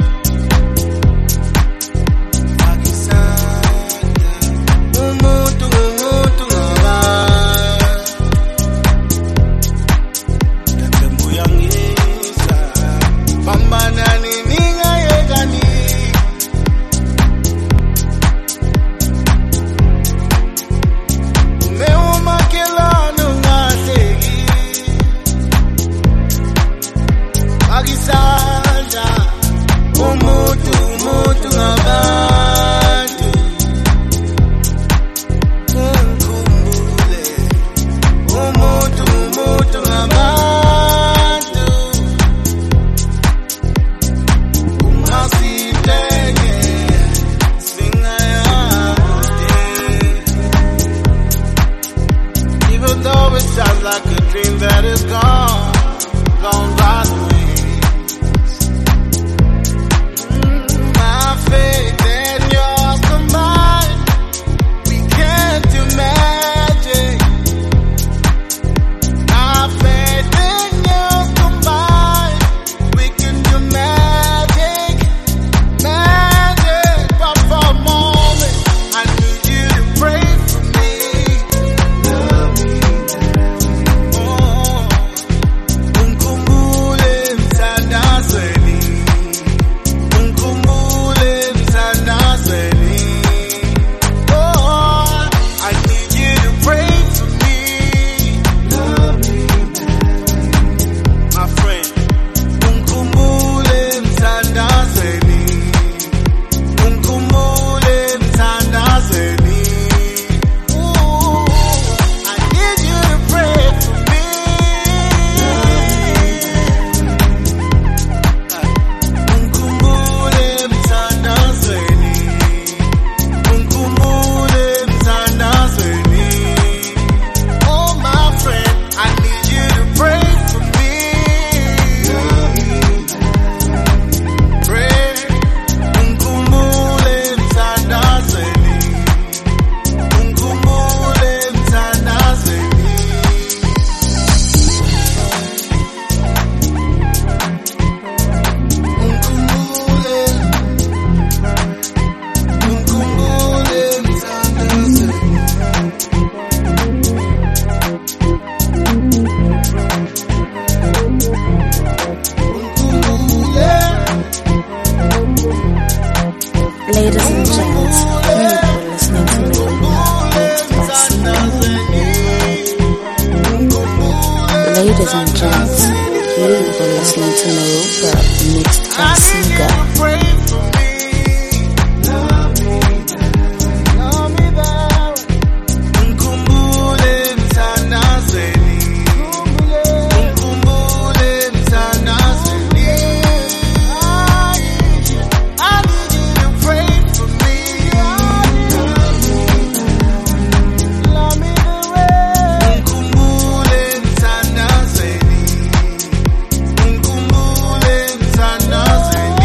S6: Umuntu is gone, gone by the wind. My faith and yours combined, we can't do magic. My faith and yours combined, we can do magic, magic. But for a moment, I need you to pray for me. Unkumbule mtandazeni, unkumbule mtandazeni. Oh, I need you to pray for me, my friend. Unkumbule mtandazeni, unkumbule mtandazeni. Ooh, I need you to pray for me. Unkumbule mtandazeni, unkumbule mtandazeni. Oh, my friend, I need you to pray for me. Pray, unkumbule mtandazeni, unkumbule mtandazeni. Unkumbule, unkumbule mtandazeni.
S1: Ladies and gents, you were listening to Meruba, mixed by Sika. Ladies and gents, you were listening to Meruba, mixed by Sika.
S6: Pray for me. Love me that. Unkumbule mtandazeni, unkumbule mtandazeni. I need you to pray for me. Love me the way. Unkumbule mtandazeni, unkumbule mtandazeni.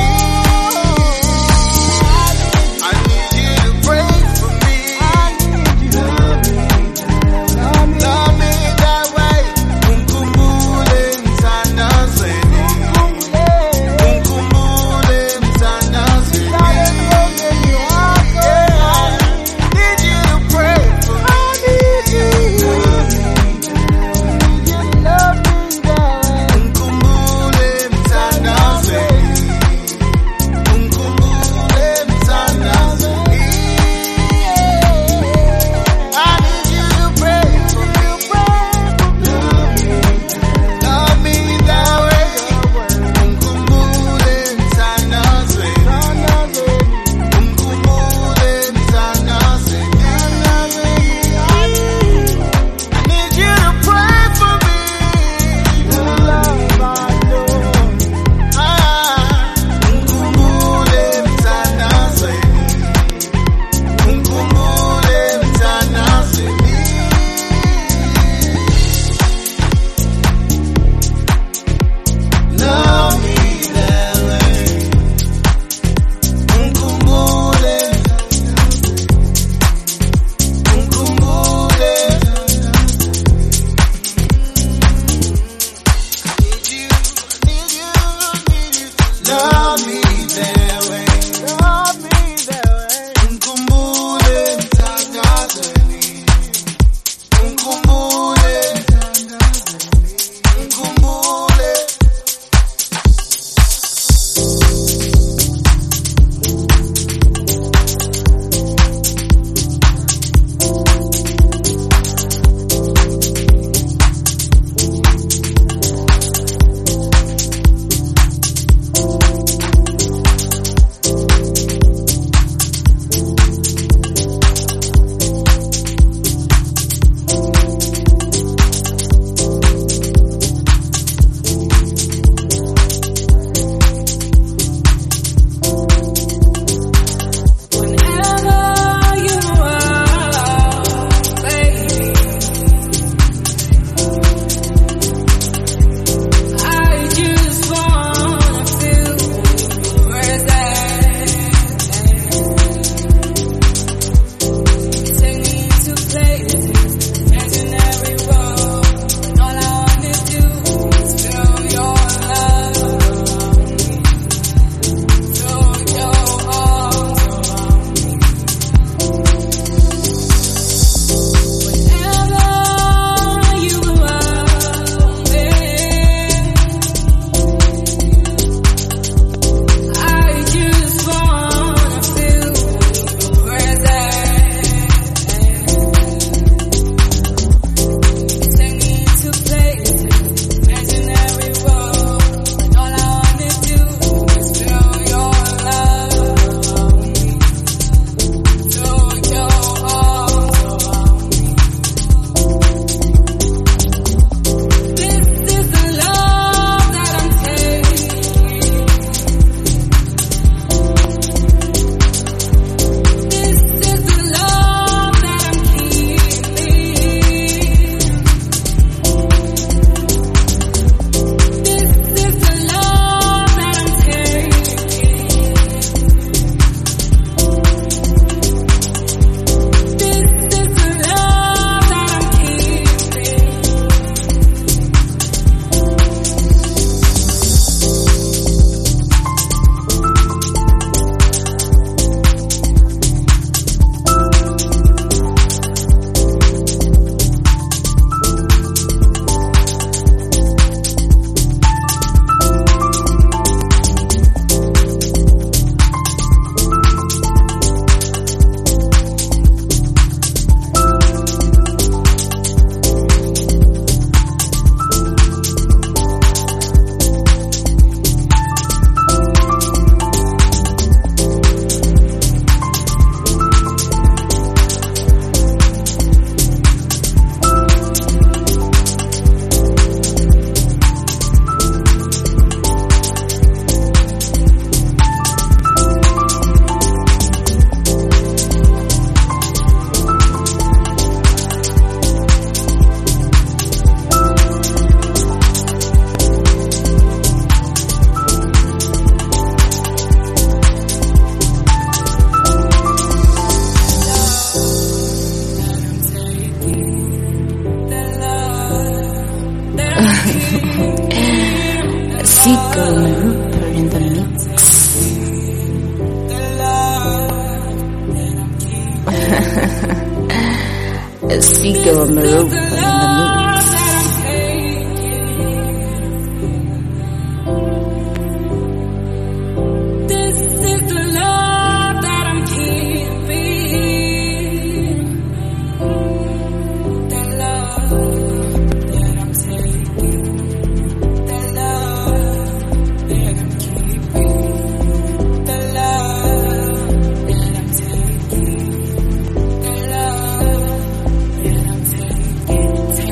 S1: Siga Wamirupa in the mix.
S10: Take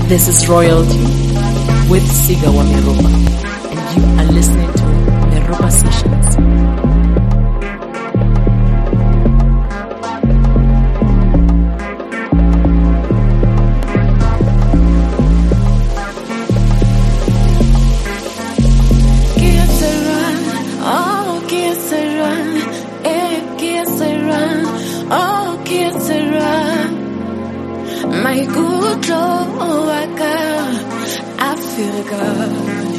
S2: This is Royalty with Siga wa Meropa, and you are listening to Meropa Sessions.
S3: My good Lord, I feel God.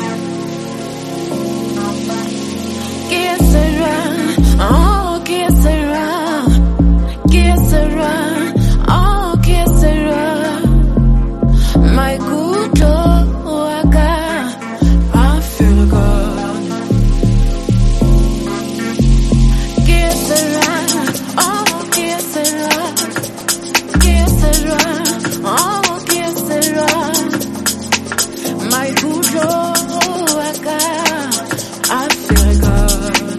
S3: Kiss around, oh, kiss around, kiss around, oh, kiss around. My good Lord, I feel God. Kiss around, oh, kiss around, kiss around. Oh, kiss around, my good Lord, I feel God.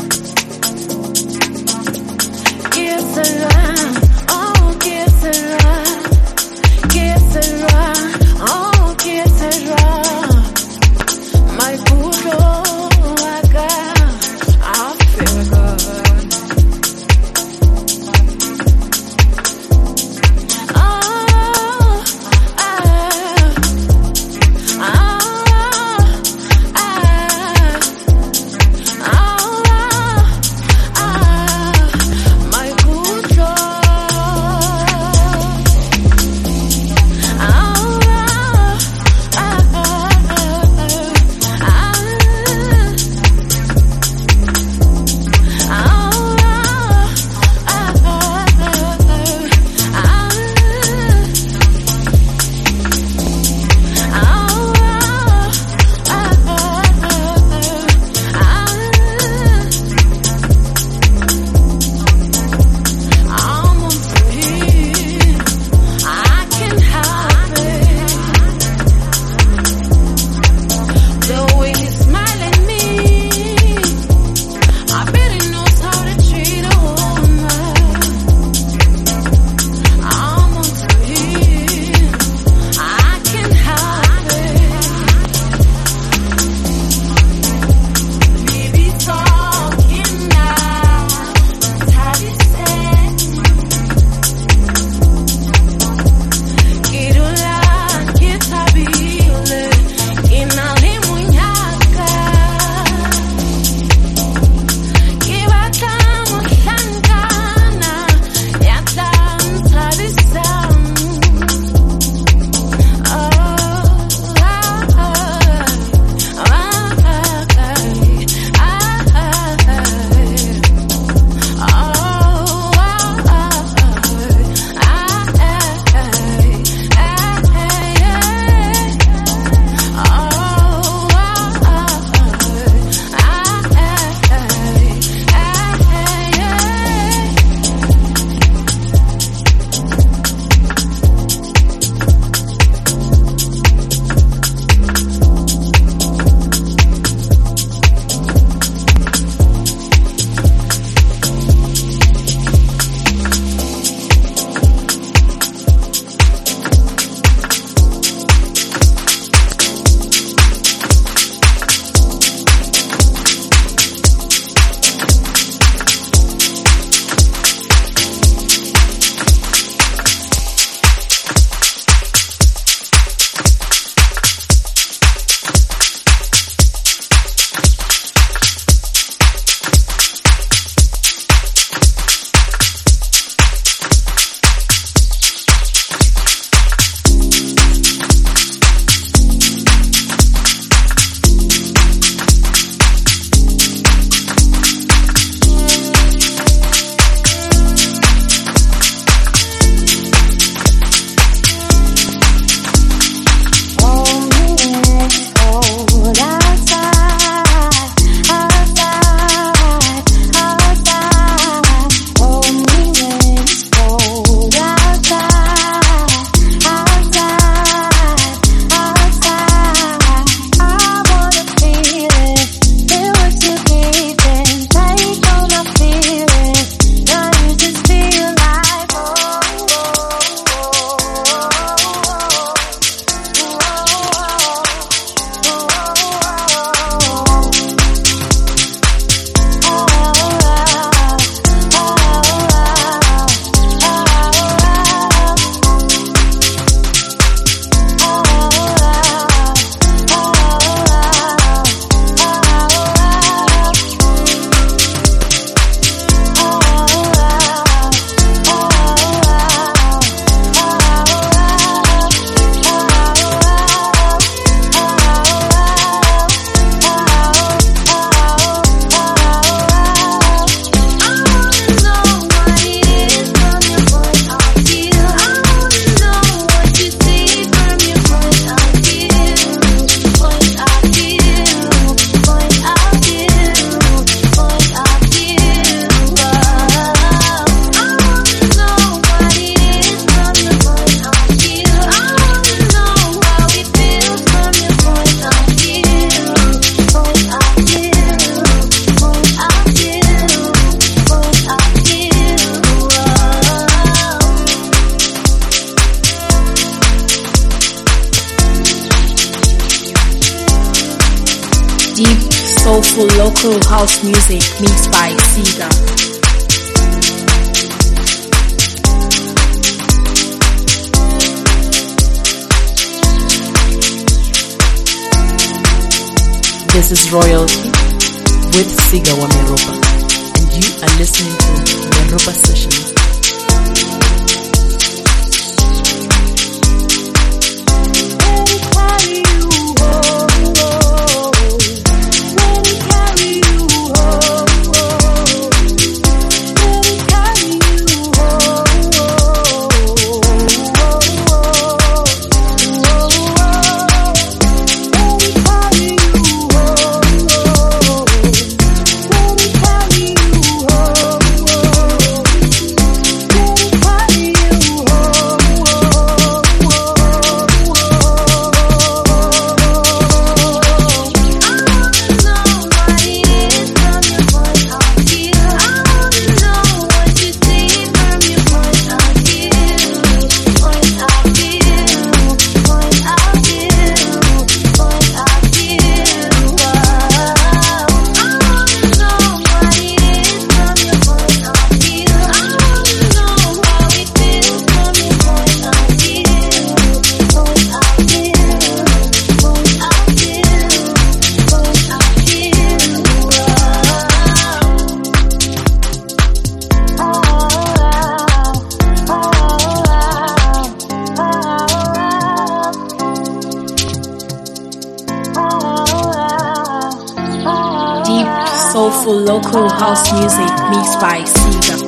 S3: Kiss around, oh, kiss around, kiss around, oh, kiss around, my good Lord, I feel God.
S8: soulful local house music mixed by Siga.
S2: This is Royalty with Siga wa Meropa, and you are listening to Meropa Sessions.
S8: Soulful local house music mixed by Siga.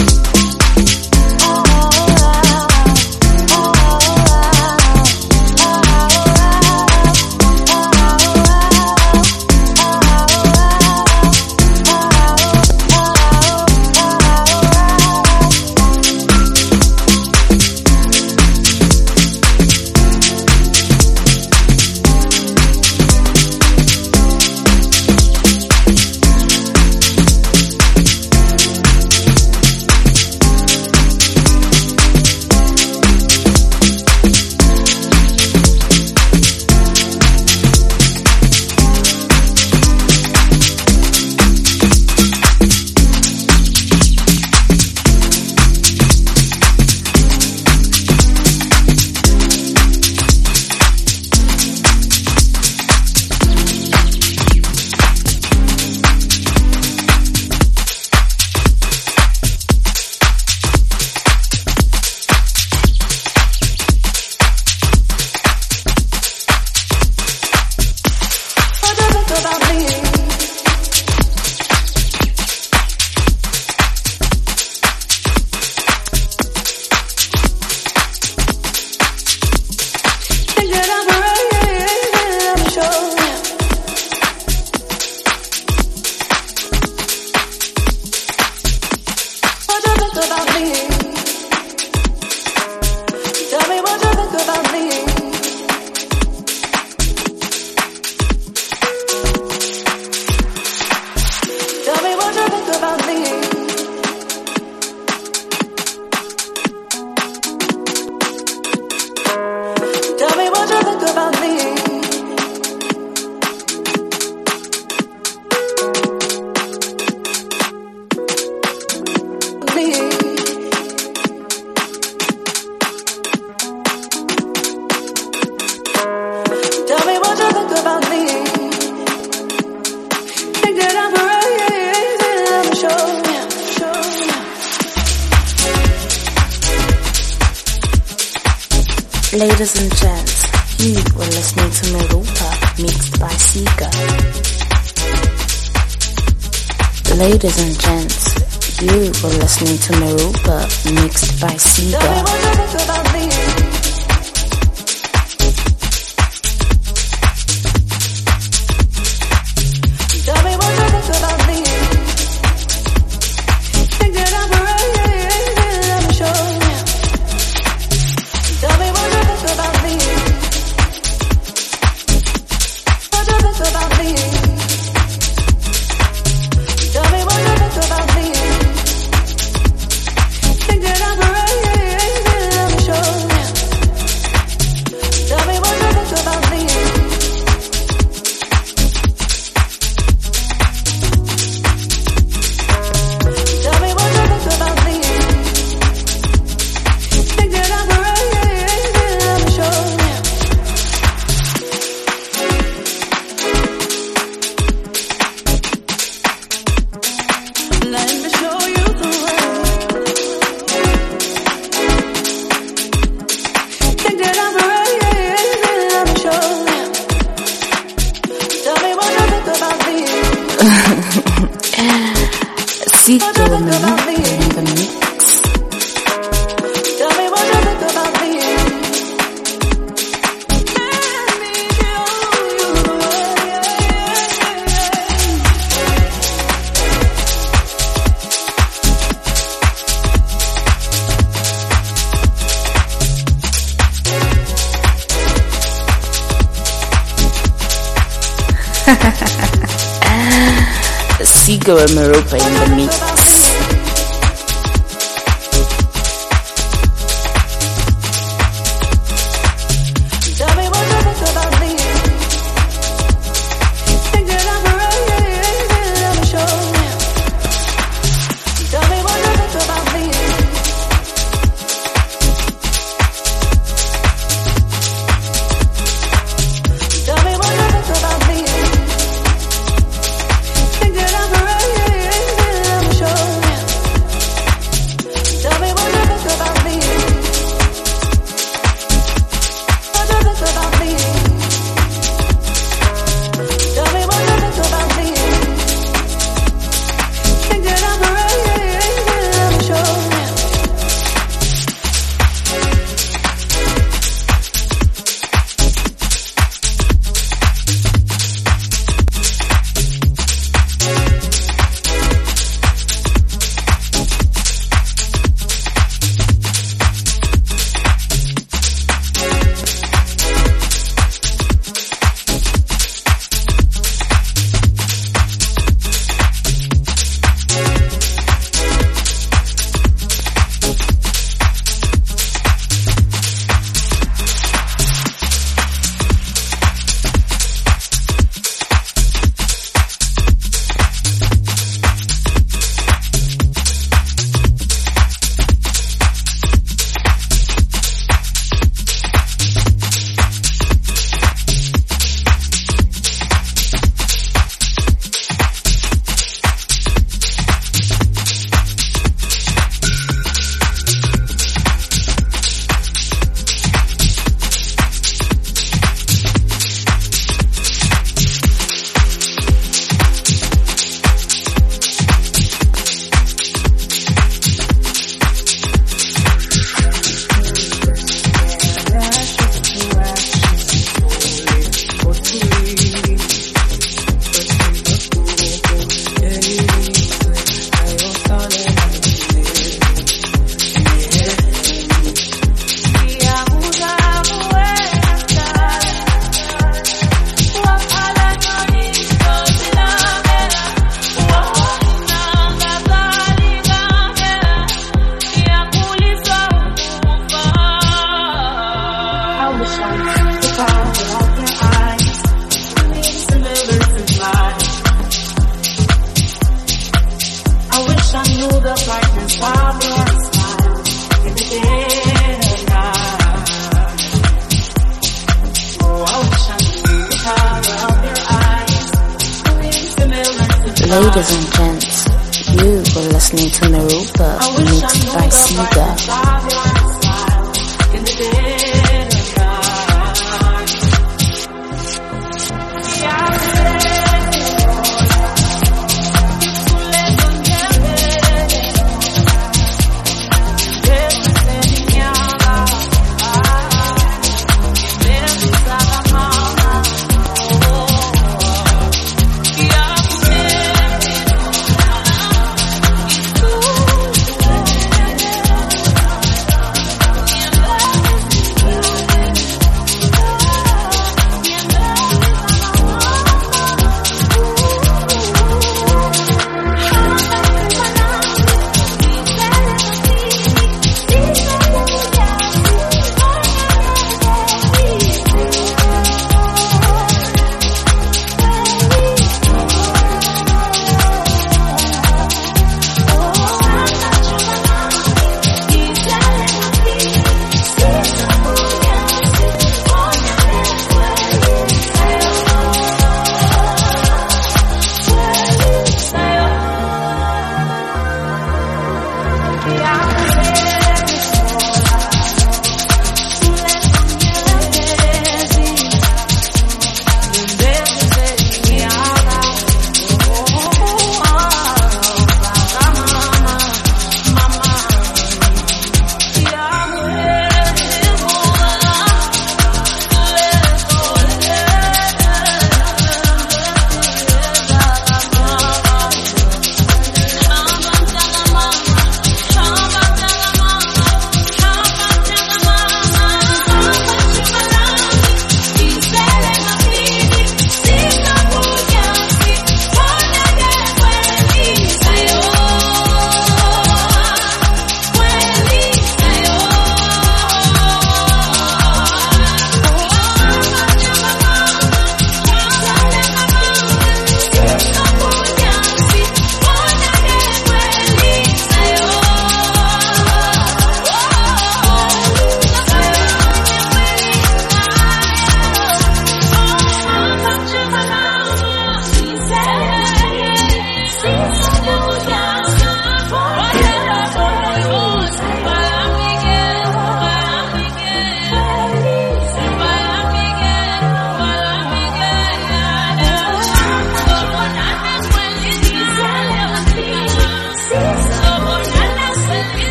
S1: Ladies and gents, you were listening to Meropa mixed by Siga. Ladies and gents, you were listening to Meropa mixed by Siga. Sigo Marupa in the mix. Sigo Marupa in the mix. Ladies and gents, you were listening to Marupa mixed by Siga.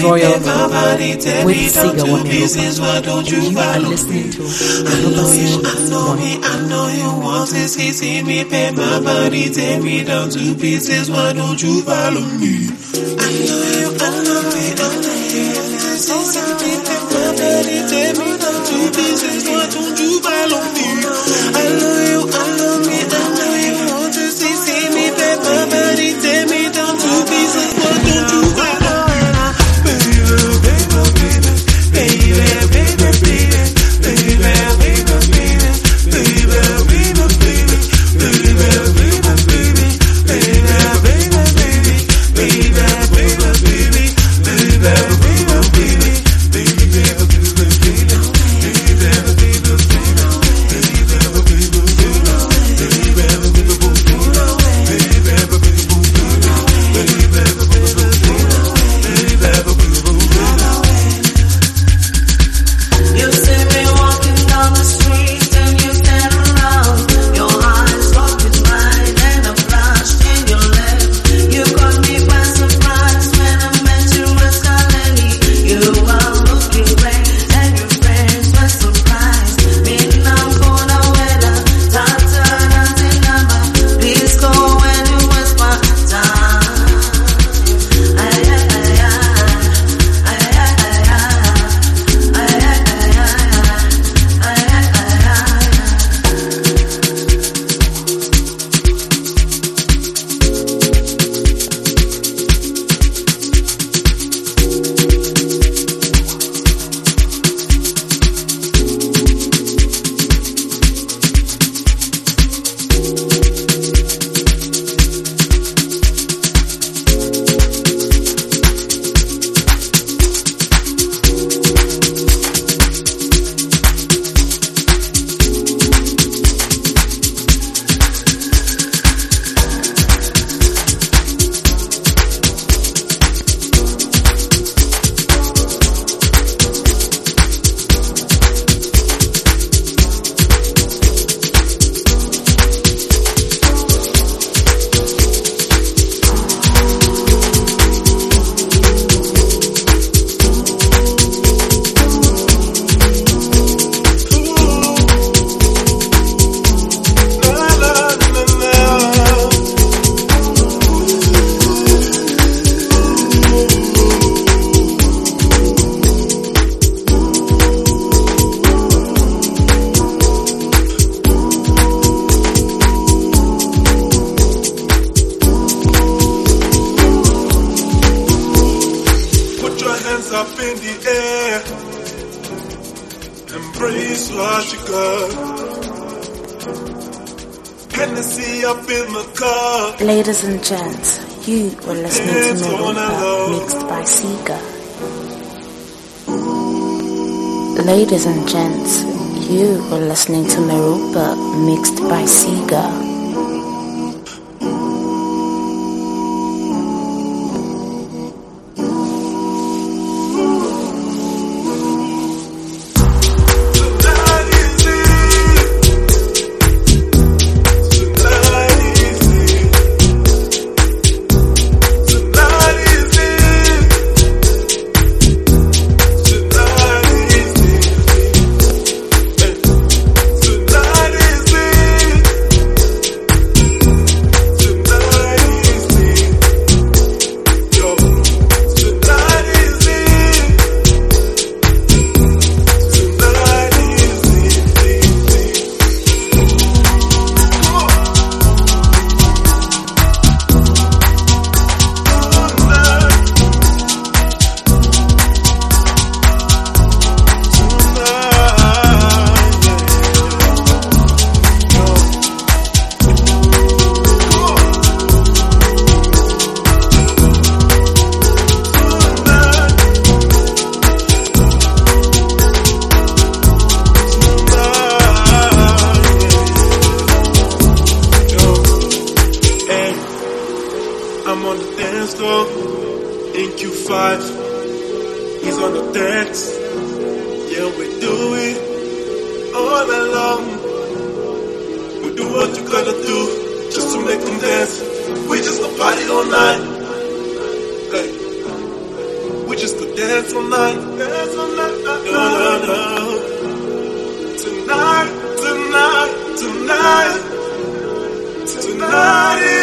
S2: Royalty with Siga Wamiropa. You are listening to Meropa Sessions 1.
S5: I know you want to see me pay my body, tear me down to pieces. Why don't you follow me? I know you want to see me pay my body, tear me down to pieces. Why don't you follow me? I know you want to see me pay my body, tear me down to pieces. Why don't you follow me?
S1: Ladies and gents, you were listening to Meropa mixed by Siga. Ladies and gents, you were listening to Meropa mixed by Siga.
S5: We just a
S10: dance all night, dance all night, no, no, no. Tonight, tonight, tonight, tonight.